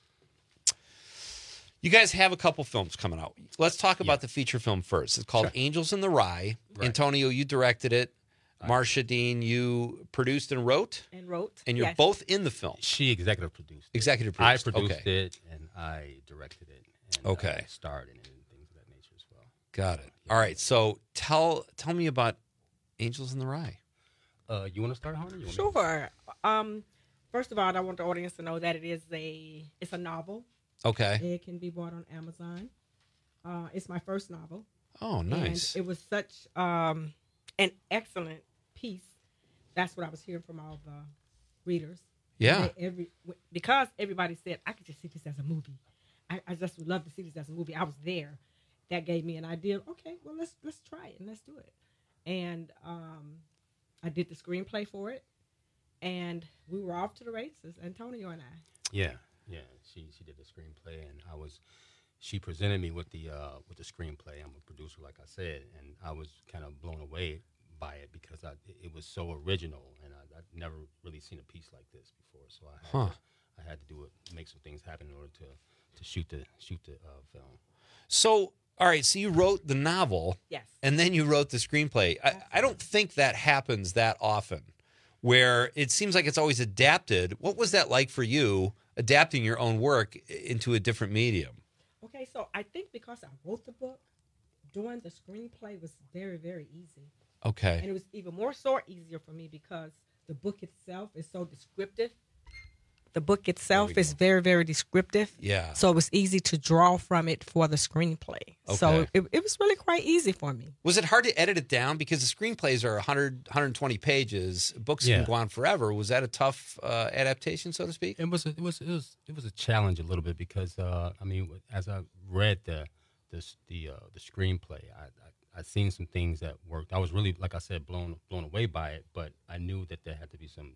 You guys have a couple films coming out. Let's talk about the feature film first. It's called Angels in the Rye. Right. Antonio, you directed it. Marcia Dean, you produced and wrote. and wrote. And you're yes. both in the film. She executive produced it. Executive I produced. produced okay. it, and I directed it. And Okay. I starred in it and things of that nature as well. Got it. All right. So tell tell me about Angels in the Rye. Uh, you want to start, Hunter? You wanna- Sure. Um, first of all, I want the audience to know that it is a it's a novel. Okay. It can be bought on Amazon. Uh, it's my first novel. Oh, nice. And it was such um, an excellent piece. That's what I was hearing from all the readers. Yeah. They- Every because everybody said I could just see this as a movie. I, I just would love to see this as a movie. I was there. That gave me an idea. Okay, well let's let's try it and let's do it. And um, I did the screenplay for it, and we were off to the races. Antonio and I. Yeah, yeah. She she did the screenplay, and I was. She presented me with the uh, with the screenplay. I'm a producer, like I said, and I was kind of blown away by it because I, it was so original, and I, I'd never really seen a piece like this before. So I had, Huh. to, I had to do it, make some things happen in order to to shoot the shoot the uh, film. So, all right. So you wrote the novel. Yes. And then you wrote the screenplay. I, I don't think that happens that often, where it seems like it's always adapted. What was that like for you, adapting your own work into a different medium? Okay, so I think because I wrote the book, doing the screenplay was very, very easy. Okay. And it was even more so easier for me because the book itself is so descriptive. The book itself is very, very descriptive. Yeah. So it was easy to draw from it for the screenplay. So Okay. it, it was really quite easy for me. Was it hard to edit it down? Because the screenplays are one hundred, one hundred twenty pages. Books Yeah. can go on forever. Was that a tough uh, adaptation, so to speak? It was a, it was it was it was a challenge a little bit because uh, I mean, as I read the the the uh, the screenplay, I, I I seen some things that worked. I was really, like I said, blown blown away by it. But I knew that there had to be some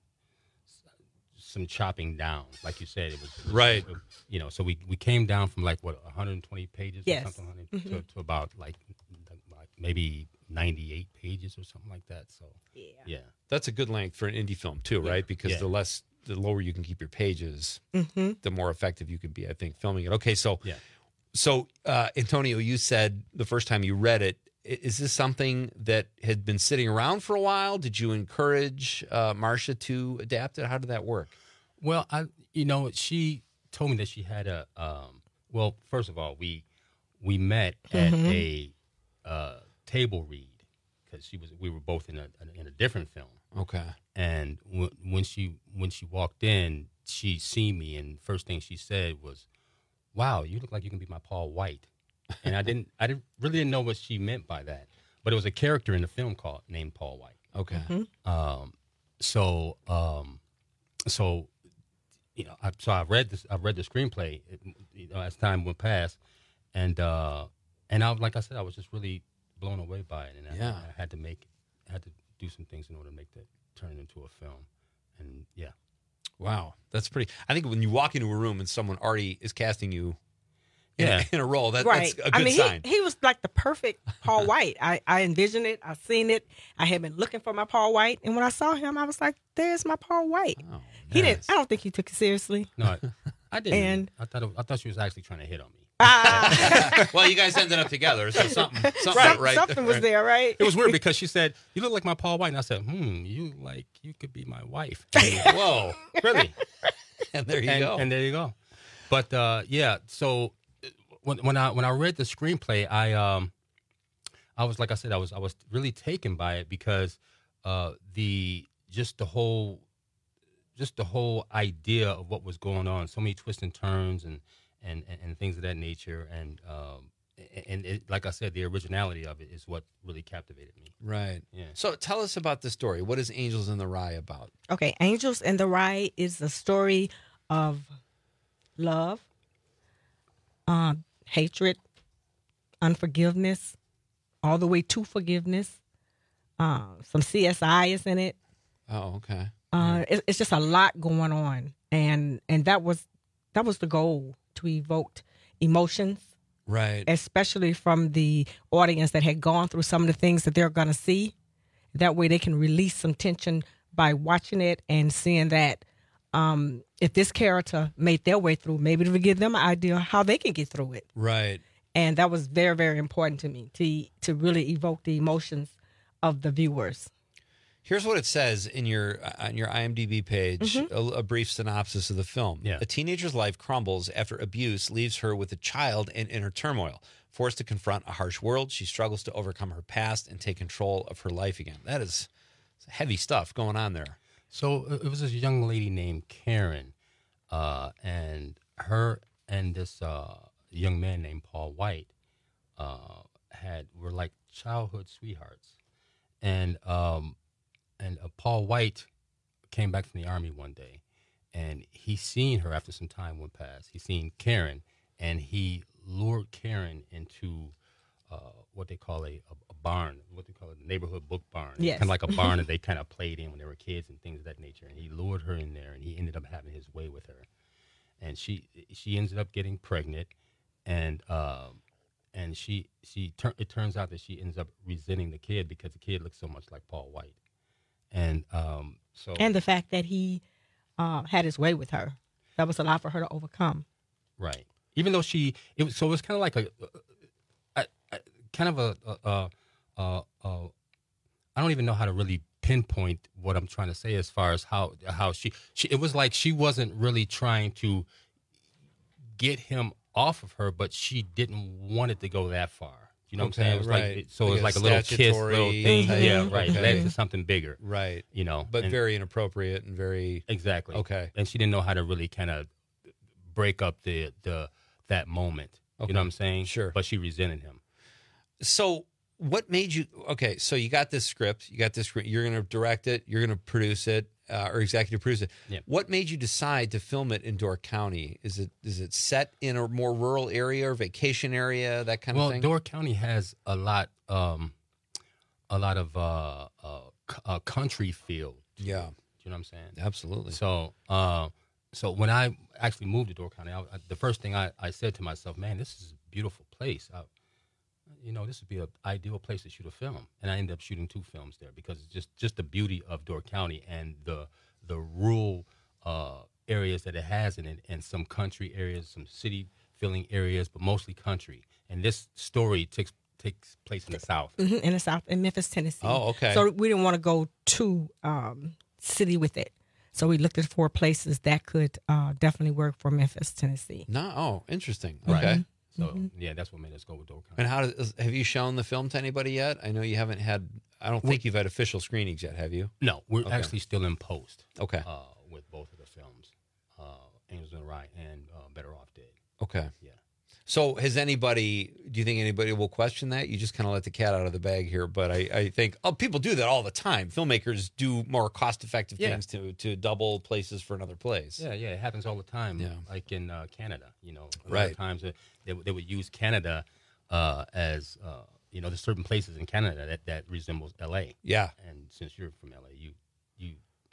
some chopping down, like you said. It was, it was Right. it- you know, so we we came down from like what one hundred twenty pages Yes. or something honey, Mhm. to, to about like like maybe ninety-eight pages or something like that. So yeah, yeah. That's a good length for an indie film too, right? Because Yeah. the less, the lower you can keep your pages, Mhm. the more effective you can be, I think, filming it. Okay, so, Yeah. so uh, Antonio, you said the first time you read it, i- is this something that had been sitting around for a while? Did you encourage uh, Marcia to adapt it? How did that work? Well, I you know she told me that she had a um, well, first of all, we we met at Mhm. a uh, table read because she was we were both in a in a different film. Okay. And w- when she when she walked in, she seen me, and first thing she said was, "Wow, you look like you can be my Paul White." And I didn't I didn't really didn't know what she meant by that, but it was a character in the film called named Paul White. Okay. Um, so um, so you know, I, so I read this. I read the screenplay. It, you know, as time went past, and uh, and I like I said, I was just really blown away by it, and I, Yeah. I had to make, I had to do some things in order to make that turn into a film, and yeah. Wow, that's pretty. I think when you walk into a room and someone already is casting you, in, Yeah. a, in a role, that, right. that's a good I mean, sign. He, he was like the perfect Paul White. I, I envisioned it. I seen it. I had been looking for my Paul White, and when I saw him, I was like, "There's my Paul White." Oh, he didn't. I don't think he took it seriously. No, I, I didn't. And- I thought it, I thought she was actually trying to hit on me. Well, you guys ended up together, so something, something, Right. right? Something was there, right? It was weird because she said, "You look like my Paul White," and I said, "Hmm, you like you could be my wife." And, whoa, really? And there you and, go. And there you go. But uh, yeah, so when when I when I read the screenplay, I um, I was like I said, I was I was really taken by it because uh, the just the whole just the whole idea of what was going on, so many twists and turns and and, and, and things of that nature, and um, and it, like I said, the originality of it is what really captivated me. Right. Yeah. So tell us about the story. What is Angels in the Rye about? Okay, Angels in the Rye is the story of love, uh, hatred, unforgiveness, all the way to forgiveness. Uh, some C S I is in it. Oh, okay. Uh, it, it's just a lot going on, and and that was that was the goal, to evoke emotions, right? Especially from the audience that had gone through some of the things that they're going to see. That way, they can release some tension by watching it and seeing that um, if this character made their way through, maybe to give them an idea how they can get through it. Right. And that was very, very important to me to to really evoke the emotions of the viewers. Here's what it says in your on your IMDb page, Mhm. a, a brief synopsis of the film. Yeah. A teenager's life crumbles after abuse leaves her with a child and inner turmoil. Forced to confront a harsh world, she struggles to overcome her past and take control of her life again. That is heavy stuff going on there. So uh, it was this young lady named Karen, uh, and her and this uh, young man named Paul White uh, had were like childhood sweethearts, and um, and uh, Paul White came back from the army one day, and he seen her after some time went past. He seen Karen, and he lured Karen into uh, what they call a, a, a barn, what they call a neighborhood book barn. Yes. Kind of like a barn that they kind of played in when they were kids and things of that nature. And he lured her in there, and he ended up having his way with her. And she she ended up getting pregnant, and um, and she she tur- it turns out that she ends up resenting the kid because the kid looks so much like Paul White. And um, so And the fact that he uh, had his way with her, that was a lot for her to overcome. right, even though she it was so it was kind of like a, a, a kind of a, a, a, a, a I don't even know how to really pinpoint what I'm trying to say as far as how how she she it was like she wasn't really trying to get him off of her, but she didn't want it to go that far. You know Okay, what I'm saying? It was right. like it, so Like it was a like a little kiss, statutory little thing. type- Yeah, right. Okay. Led to something bigger. Right. You know, But and- very inappropriate and very exactly okay. And she didn't know how to really kind of break up the the that moment. Okay. You know what I'm saying? Sure. But she resented him. So what made you okay? So you got this script, you got this script. You're going to direct it, you're going to produce it, uh, or executive produce it. Yeah. What made you decide to film it in Door County? Is it is it set in a more rural area or vacation area, that kind well, of thing? Door County has a lot, um, a lot of uh, uh, c- uh, country feel. to Yeah. it. You know what I'm saying? Absolutely. So, uh, so when I actually moved to Door County, I, I, the first thing I, I said to myself, "Man, this is a beautiful place. I, you know, this would be an ideal place to shoot a film." And I ended up shooting two films there because it's just, just the beauty of Door County and the the rural uh, areas that it has in it, and some country areas, some city filling areas, but mostly country. And this story takes takes place in the South. hmm in the South, in Memphis, Tennessee. Oh, okay. So we didn't want to go too um, city with it. So we looked at four places that could uh, definitely work for Memphis, Tennessee. No, oh, interesting. Right. Okay. So Mhm. yeah, that's what made us go with Door County. And how does, have you shown the film to anybody yet? I know you haven't had. I don't think you've had official screenings yet, have you? No, we're Okay. actually still in post. Okay. Uh, with both of the films, uh, Angels in the Rye and uh, Better Off Dead. Okay. Yeah. So has anybody, do you think anybody will question that? You just kind of let the cat out of the bag here. But I, I think, oh, people do that all the time. Filmmakers do more cost-effective Yeah. things to, to double places for another place. Yeah, yeah, it happens all the time. Yeah. Like in uh, Canada, you know, a lot Right. of times uh, they, they would use Canada uh, as uh, you know, there's certain places in Canada that, that resembles L A. Yeah. And since you're from L A, you you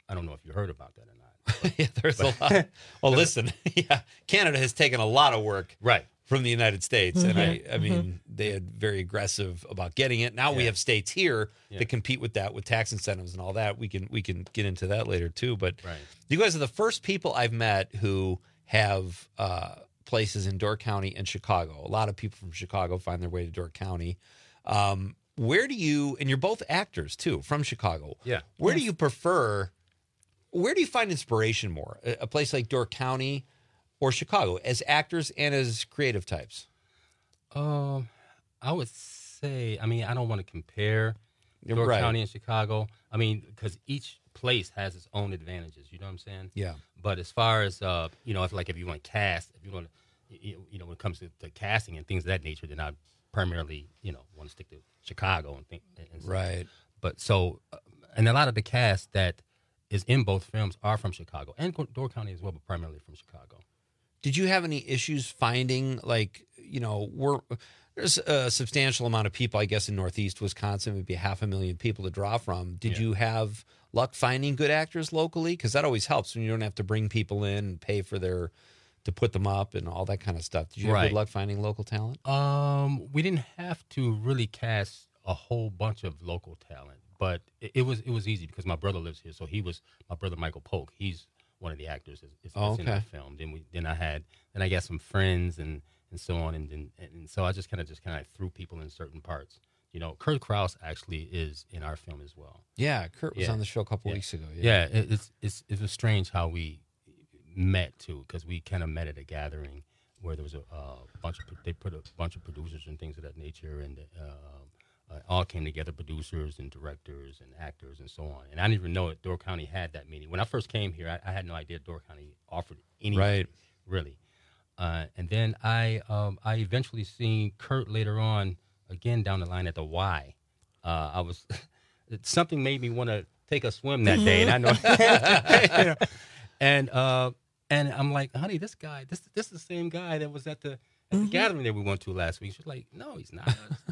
I don't know if you heard about that or not. yeah, there's a lot. Well, listen, yeah, Canada has taken a lot of work right. from the United States, Mm-hmm. and I, I mean, Mm-hmm. they had very aggressive about getting it. Now we Yeah. have states here Yeah. that compete with that, with tax incentives and all that. We can we can get into that later too. But Right. you guys are the first people I've met who have uh, places in Door County and Chicago. A lot of people from Chicago find their way to Door County. Um, where do you? And you're both actors too, from Chicago. Yeah. Where do Yes. you prefer? Where do you find inspiration more? A, a place like Door County or Chicago as actors and as creative types? Um, I would say, I mean, I don't want to compare You're Door right. County and Chicago. I mean, because each place has its own advantages. You know what I'm saying? Yeah. But as far as uh, you know, if like if you want to cast, if you want to, you, you know, when it comes to, to casting and things of that nature, then I primarily, you know, want to stick to Chicago and think. And, and stuff. Right. But so, uh, and a lot of the cast that is in both films are from Chicago and Door County as well, but primarily from Chicago. Did you have any issues finding, like, you know, we're, there's a substantial amount of people, I guess, in Northeast Wisconsin, maybe half a million people to draw from. Did Yeah. you have luck finding good actors locally? Because that always helps when you don't have to bring people in and pay for their, to put them up and all that kind of stuff. Did you have Right. good luck finding local talent? Um, we didn't have to really cast a whole bunch of local talent, but it, it was it was easy because my brother lives here. So he was my brother Michael Polk. He's one of the actors is, is, Oh, is in the okay. film. Then we then I had then I got some friends and and so on and and, and so I just kind of just kind of threw people in certain parts. You know, Kurt Krause actually is in our film as well. Yeah, Kurt was Yeah. on the show a couple Yeah. weeks ago. Yeah, it, it's it's it was strange how we met too, because we kind of met at a gathering where there was a uh, bunch of they put a bunch of producers and things of that nature, and uh, uh, all came together, producers and directors and actors and so on. And I didn't even know that Door County had that meeting. When I first came here, I, I had no idea Door County offered anything, Right. really. Uh, and then I um, I eventually seen Kurt later on again down the line at the Y. Uh, I was something made me want to take a swim that day, and I know, you know, and uh, and I'm like, honey, this guy, this this is the same guy that was at the, at the gathering that we went to last week. She's like, no, he's not.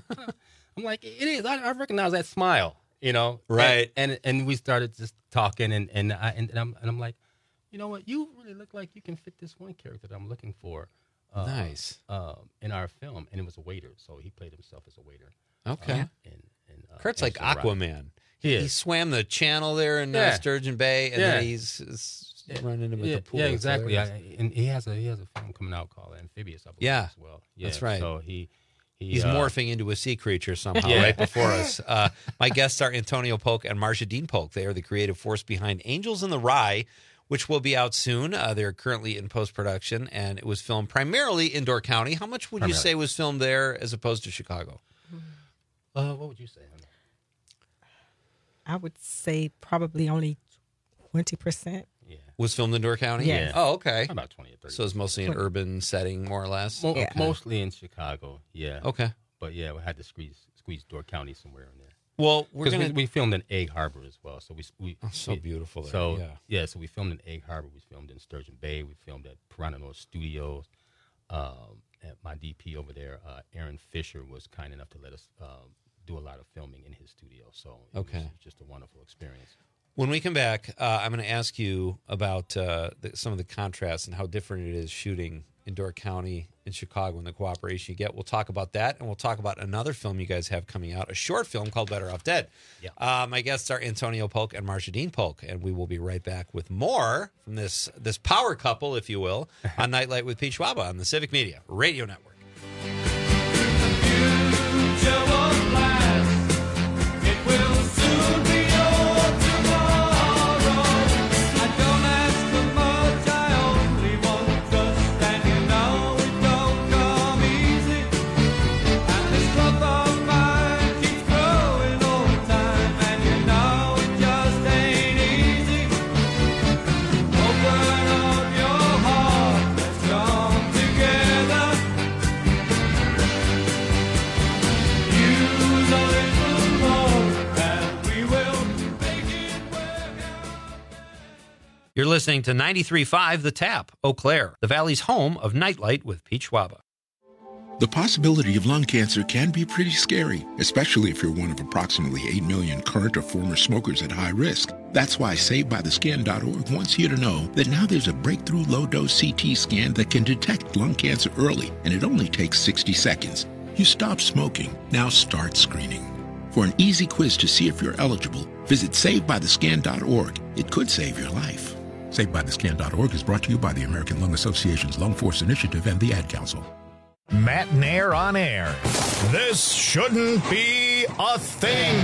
I'm like, it is. I, I recognize that smile, you know, Right. And and, and we started just talking, and and I and, and I'm and I'm like, you know what, you really look like you can fit this one character that I'm looking for. Uh, Nice. Uh, in our film, and it was a waiter, so he played himself as a waiter. Okay. Uh, and, and, uh, Kurt's like and so, right. Aquaman. He He, is. he swam the channel there in uh, Yeah. Sturgeon Bay, and Yeah. then he's, he's running into yeah, the pool. Yeah, It's exactly. I, hilarious. and he has a he has a film coming out called Amphibious, I believe, Yeah, as well. Yeah, that's right. So he, he He's uh, morphing into a sea creature somehow Yeah. right before us. Uh, my guests are Antonio Polk and Marcia Dean Polk. They are the creative force behind Angels in the Rye, which will be out soon. Uh, they're currently in post-production, and it was filmed primarily in Door County. How much would you Primarily. say was filmed there as opposed to Chicago? Uh, what would you say, honey? I would say probably only twenty percent. Yeah. Was filmed in Door County? Yes. Oh, okay. About twenty or thirty. So it's mostly an twenty. urban setting, more or less? Mo- Yeah. Mostly in Chicago. Yeah. Okay. But yeah, we had to squeeze squeeze Door County somewhere in there. Well, we're Because going we, we filmed in Egg Harbor as well. So we we Oh, so we- beautiful there, So yeah. so we filmed in Egg Harbor. We filmed in Sturgeon Bay. We filmed at Piranha North Studios. Um, and my D P over there, uh, Aaron Fisher, was kind enough to let us um, do a lot of filming in his studio. So it Okay. was just a wonderful experience. When we come back, uh, I'm going to ask you about uh, the, some of the contrasts and how different it is shooting in Door County and Chicago and the cooperation you get. We'll talk about that, and we'll talk about another film you guys have coming out, a short film called Better Off Dead. Yeah. Uh, my guests are Antonio Polk and Marcia Dean Polk, and we will be right back with more from this this power couple, if you will, on Nightlight with Pete Schwab on the Civic Media Radio Network. You're listening to ninety-three point five The Tap, Eau Claire, the Valley's home of Nightlight with Pete Schwab. The possibility of lung cancer can be pretty scary, especially if you're one of approximately eight million current or former smokers at high risk. That's why Saved By The Skin dot org wants you to know that now there's a breakthrough low-dose C T scan that can detect lung cancer early, and it only takes sixty seconds. You stop smoking, now start screening. For an easy quiz to see if you're eligible, visit Saved By The Skin dot org. It could save your life. Saved By The Skin dot org is brought to you by the American Lung Association's Lung Force Initiative and the Ad Council. Matt Nair on air. This shouldn't be a thing.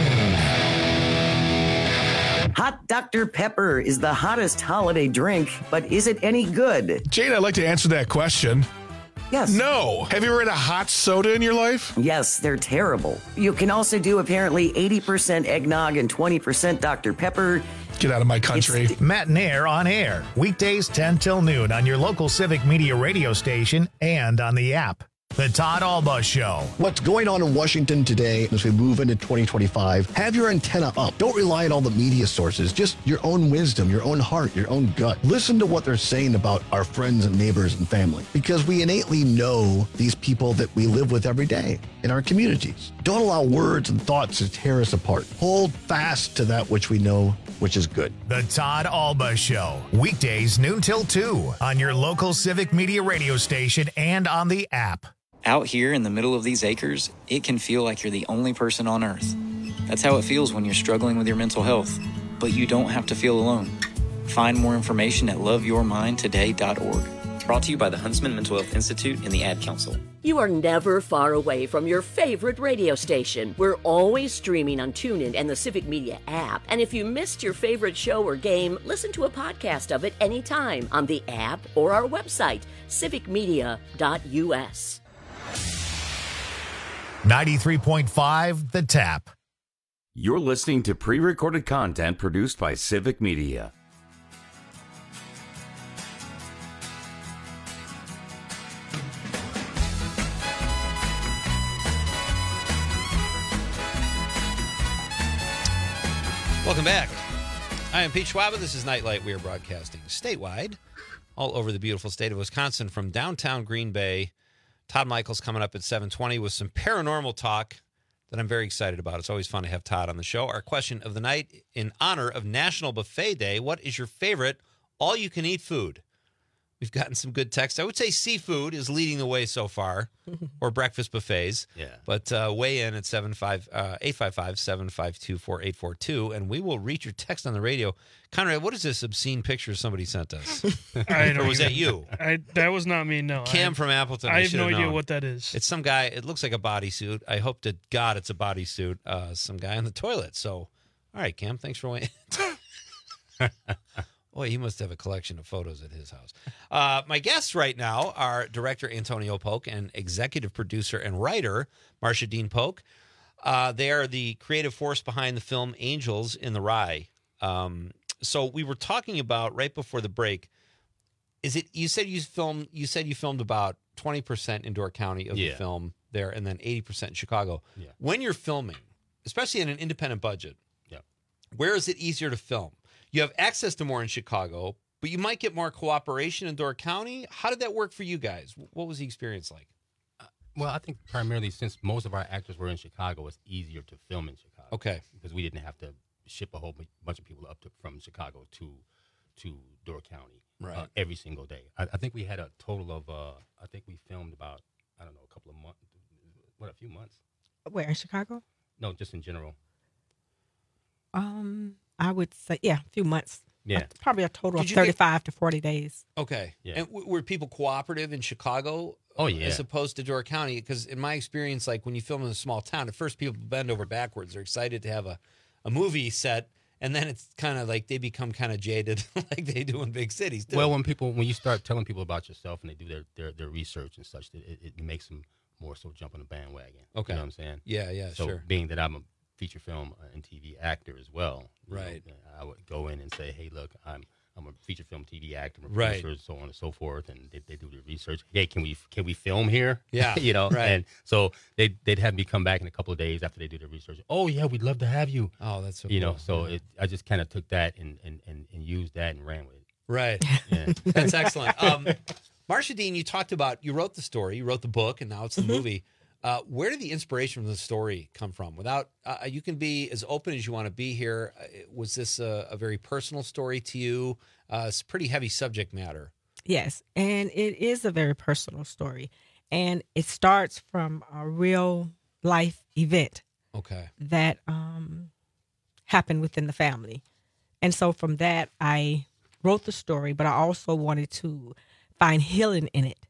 Hot Doctor Pepper is the hottest holiday drink, but is it any good? Jade, I'd like to answer that question. Yes. No. Have you ever had a hot soda in your life? Yes, they're terrible. You can also do apparently eighty percent eggnog and twenty percent Doctor Pepper. Get out of my country. It's Matt Nair on air. Weekdays ten till noon on your local Civic Media radio station and on the app. The Todd Alba Show. What's going on in Washington today as we move into twenty twenty-five? Have your antenna up. Don't rely on all the media sources. Just your own wisdom, your own heart, your own gut. Listen to what they're saying about our friends and neighbors and family, because we innately know these people that we live with every day in our communities. Don't allow words and thoughts to tear us apart. Hold fast to that which we know, which is good. The Todd Alba Show. Weekdays noon till two on your local Civic Media radio station and on the app. Out here in the middle of these acres, it can feel like you're the only person on Earth. That's how it feels when you're struggling with your mental health. But you don't have to feel alone. Find more information at love your mind today dot org. Brought to you by the Huntsman Mental Health Institute and the Ad Council. You are never far away from your favorite radio station. We're always streaming on TuneIn and the Civic Media app. And if you missed your favorite show or game, listen to a podcast of it anytime on the app or our website, civic media dot u s. ninety-three point five The Tap. You're listening to pre-recorded content produced by Civic Media. Welcome back. I am Pete Schwab. This is Nightlight. We are broadcasting statewide all over the beautiful state of Wisconsin from downtown Green Bay. Todd Michaels coming up at seven twenty with some paranormal talk that I'm very excited about. It's always fun to have Todd on the show. Our question of the night in honor of National Buffet Day: what is your favorite all-you-can-eat food? We've gotten some good text. I would say seafood is leading the way so far, or breakfast buffets. Yeah. But uh, weigh in at seven five, uh, eight five five, seven five two, four eight four two, and we will read your text on the radio. Conrad, what is this obscene picture somebody sent us? I or don't was even- that you? I, that was not me, no. Cam I, from Appleton. I have should've no idea known. what that is. It's some guy. It looks like a bodysuit. I hope to God it's a bodysuit. Uh, some guy on the toilet. So, all right, Cam, thanks for waiting. Boy, he must have a collection of photos at his house. Uh, my guests right now are director Antonio Polk and executive producer and writer Marcia Dean Polk. Uh, they are the creative force behind the film Angels in the Rye. Um, so we were talking about right before the break. Is it? You said you filmed. You said you filmed about twenty percent in Door County of Yeah. the film there, and then eighty percent in Chicago. Yeah. When you're filming, especially in an independent budget, Yeah. where is it easier to film? You have access to more in Chicago, but you might get more cooperation in Door County. How did that work for you guys? What was the experience like? Well, I think primarily since most of our actors were in Chicago, it's easier to film in Chicago. Okay. Because we didn't have to ship a whole bu- bunch of people up to, from Chicago to to Door County Right. uh, every single day. I, I think we had a total of, uh, I think we filmed about, I don't know, a couple of months, what, a few months? Where, in Chicago? No, just in general. Um, I would say, yeah, a few months. Yeah. Uh, Probably a total Did of you get- thirty-five to forty days. Okay. Yeah. And w- were people cooperative in Chicago? Oh, yeah. As opposed to Door County? Because in my experience, like when you film in a small town, at first people bend over backwards. They're excited to have a, a movie set, and then it's kind of like they become kind of jaded like they do in big cities. Too. Well, when people, when you start telling people about yourself and they do their, their, their research and such, it, it makes them more so jump on the bandwagon. Okay. You know what I'm saying? Yeah, yeah, so sure. being that I'm a feature film and T V actor as well, you know, Right. I would go in and say, hey, look, I'm I'm a feature film T V actor, I'm a Right. producer, so on and so forth, and they, they do their research. Hey, can we can we film here? Yeah, you know, right. and so they they'd have me come back in a couple of days after they do their research. Oh yeah, we'd love to have you. Oh, that's so you know. cool. So Yeah. it, I just kind of took that and, and, and, and used that and ran with it. Right. Yeah. That's excellent. Um, Marsha Dean, you talked about, you wrote the story, you wrote the book, and now it's the Mm-hmm. movie. Uh, where did the inspiration from the story come from? Without, uh, you can be as open as you want to be here. Uh, Was this a, a very personal story to you? Uh, it's pretty heavy subject matter. Yes, and it is a very personal story. And it starts from a real life event Okay. that um, happened within the family. And so from that, I wrote the story, but I also wanted to find healing in it.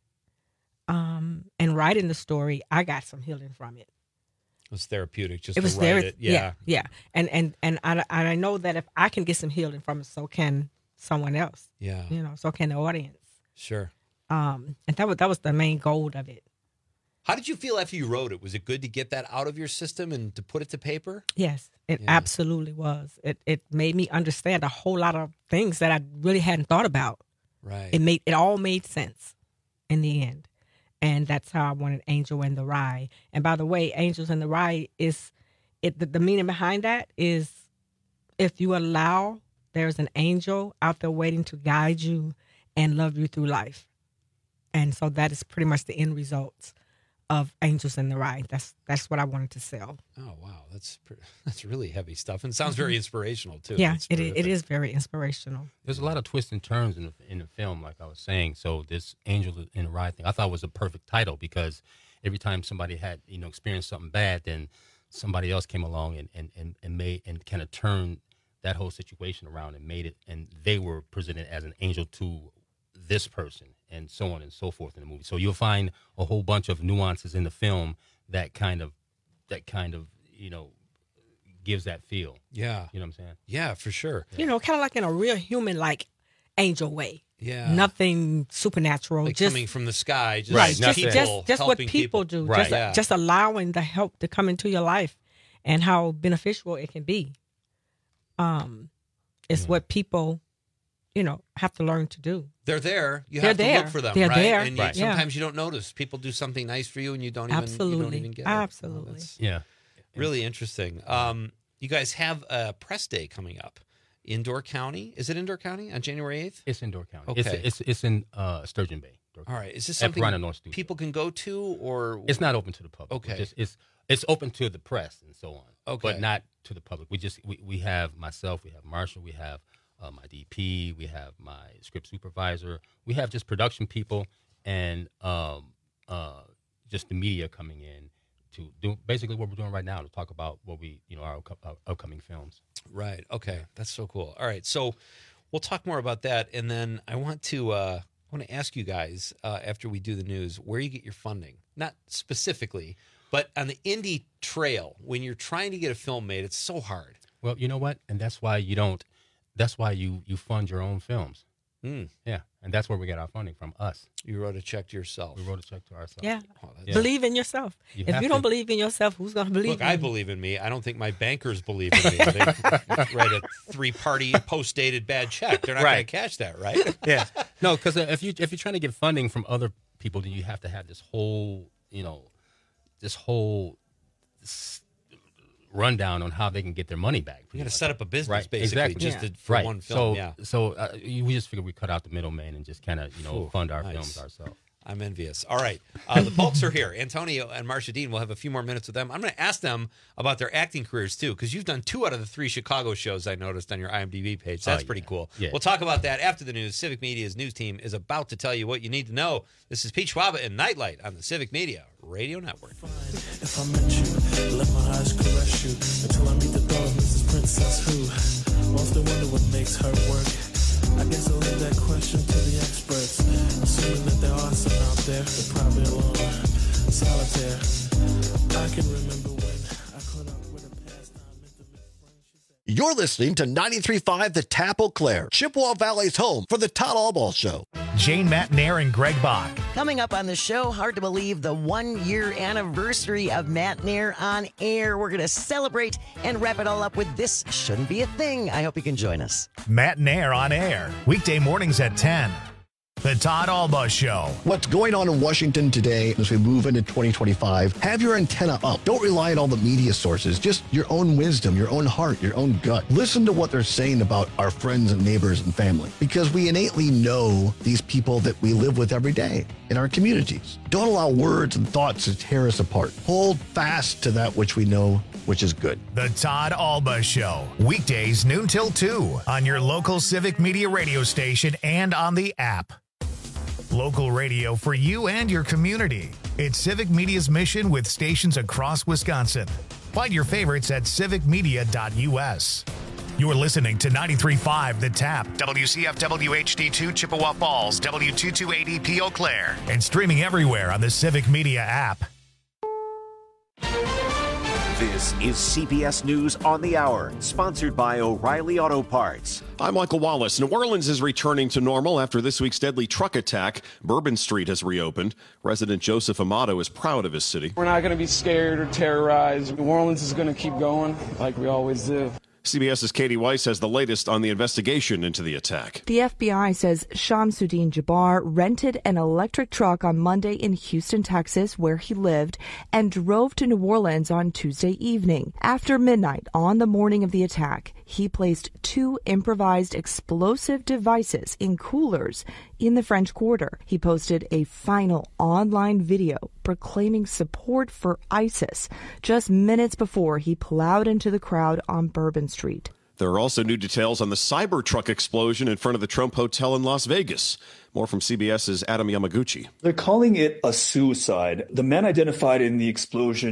Um, and writing the story, I got some healing from it. It was therapeutic just it was to write very, it. Yeah. yeah, yeah. And and and I, and I know that if I can get some healing from it, so can someone else. Yeah. You know, so can the audience. Sure. Um, and that was that was the main goal of it. How did you feel after you wrote it? Was it good to get that out of your system and to put it to paper? Yes, it Yeah. absolutely was. It it made me understand a whole lot of things that I really hadn't thought about. Right. It made it all made sense in the end. And that's how I wanted Angel and the Rye. And by the way, Angels and the Rye is it the, the meaning behind that is if you allow, there's an angel out there waiting to guide you and love you through life. And so that is pretty much the end results of Angels and the Rye. That's that's what I wanted to sell. Oh wow, that's pre- that's really heavy stuff, and sounds very inspirational too. Yeah, That's it i- it terrific. is very inspirational. There's a lot of twists and turns in the, in the film, like I was saying. So this Angel in the Rye thing, I thought was a perfect title because every time somebody had, you know, experienced something bad, then somebody else came along and, and, and, and made and kind of turned that whole situation around and made it, and they were presented as an angel to this person and so on and so forth in the movie. So you'll find a whole bunch of nuances in the film that kind of, that kind of, you know, gives that feel. Yeah. You know what I'm saying? Yeah, for sure. You know, kind of like in a real human like angel way. Yeah. Nothing supernatural. Like just coming from the sky, just right, just people just, just what helping people, do, Right. just Yeah. just allowing the help to come into your life, and how beneficial it can be. Um, it's what people, you know, have to learn to do. They're there. You They're have to there. look for them, They're right? there. And you, Right. Yeah. sometimes you don't notice. People do something nice for you, and you don't even you don't Absolutely. even get it. Absolutely. Oh, that's Yeah. really interesting. Um, you guys have a press day coming up. Indoor County. Is it Indoor County on January eighth? It's Indoor County. Okay. It's, it's, it's in uh, Sturgeon Bay. All right. Is this At something Piranha North Studio. people can go to, or It's not open to the public. Okay. It's, just, it's it's open to the press and so on. Okay. But not to the public. We just we, we have myself, we have Marshall, we have uh, my D P, we have my script supervisor, we have just production people and um, uh, just the media coming in to do basically what we're doing right now to talk about what we you know our, up- our upcoming films. Right. Okay. That's so cool. All right. So we'll talk more about that, and then I want to uh, I want to ask you guys uh, after we do the news where you get your funding. Not specifically, but on the indie trail when you're trying to get a film made, it's so hard. Well, you know what, and that's why you don't. That's why you you fund your own films. Mm. Yeah, and that's where we get our funding from. Us. You wrote a check to yourself. We wrote a check to ourselves. Yeah. Yeah. Believe in yourself. You if have you don't to. believe in yourself, who's going to believe Look, in I you? believe in me. I don't think my bankers believe in me. They write a three-party post-dated bad check. They're not going Right. to catch that, right? Yeah. No, because if you if you're trying to get funding from other people, then you have to have this whole you know, this whole s- rundown on how they can get their money back. You got to set up a business, Right, basically, exactly. just to, for right. one film. So, yeah. so uh, we just figured we cut out the middleman and just kind of you know Ooh, fund our nice. films ourselves. I'm envious. All right. Uh, the Polks are here. Antonio and Marsha Dean. We'll have a few more minutes with them. I'm going to ask them about their acting careers, too, because you've done two out of the three Chicago shows I noticed on your IMDb page. That's Oh, pretty yeah. cool. Yeah. We'll talk about that after the news. Civic Media's news team is about to tell you what you need to know. This is Pete Schwaba and Nightlight on the Civic Media Radio Network. If I met you, let my eyes caress you until I meet the dog, Missus Princess, who often wonder what makes her work. I guess I'll leave that question to the experts. Assuming that there are some out there, they're probably alone, solitaire. I can remember when I caught up with a pastime intimate friend. She said, You're listening to ninety-three point five The Tap Eau Claire, Chippewa Valley's home for the Todd Allball Show. Jane Matnair and Greg Bach. Coming up on the show, hard to believe the one-year anniversary of Matt Nair on air. We're going to celebrate and wrap it all up with This Shouldn't Be a Thing. I hope you can join us. Matt Nair on air. Weekday mornings at ten. The Todd Alba Show. What's going on in Washington today as we move into twenty twenty-five? Have your antenna up. Don't rely on all the media sources. Just your own wisdom, your own heart, your own gut. Listen to what they're saying about our friends and neighbors and family, because we innately know these people that we live with every day in our communities. Don't allow words and thoughts to tear us apart. Hold fast to that which we know, which is good. The Todd Alba Show. Weekdays noon till two on your local Civic Media radio station and on the app. Local radio for you and your community. It's Civic Media's mission with stations across Wisconsin. Find your favorites at civic media dot u s. You're listening to ninety-three point five The Tap, W C F W H D two Chippewa Falls, W two two eight E P Eau Claire, and streaming everywhere on the Civic Media app. This is C B S News on the Hour, sponsored by O'Reilly Auto Parts. I'm Michael Wallace. New Orleans is returning to normal after this week's deadly truck attack. Bourbon Street has reopened. Resident Joseph Amato is proud of his city. We're not going to be scared or terrorized. New Orleans is going to keep going like we always do. CBS's Katie Weiss has the latest on the investigation into the attack. The F B I says Shamsuddin Jabbar rented an electric truck on Monday in Houston, Texas, where he lived, and drove to New Orleans on Tuesday evening. After midnight on the morning of the attack, he placed two improvised explosive devices in coolers in the French Quarter. He posted a final online video proclaiming support for ISIS just minutes before he plowed into the crowd on Bourbon Street. There are also new details on the Cybertruck explosion in front of the Trump Hotel in Las Vegas. More from CBS's Adam Yamaguchi. They're calling it a suicide. The man identified in the explosion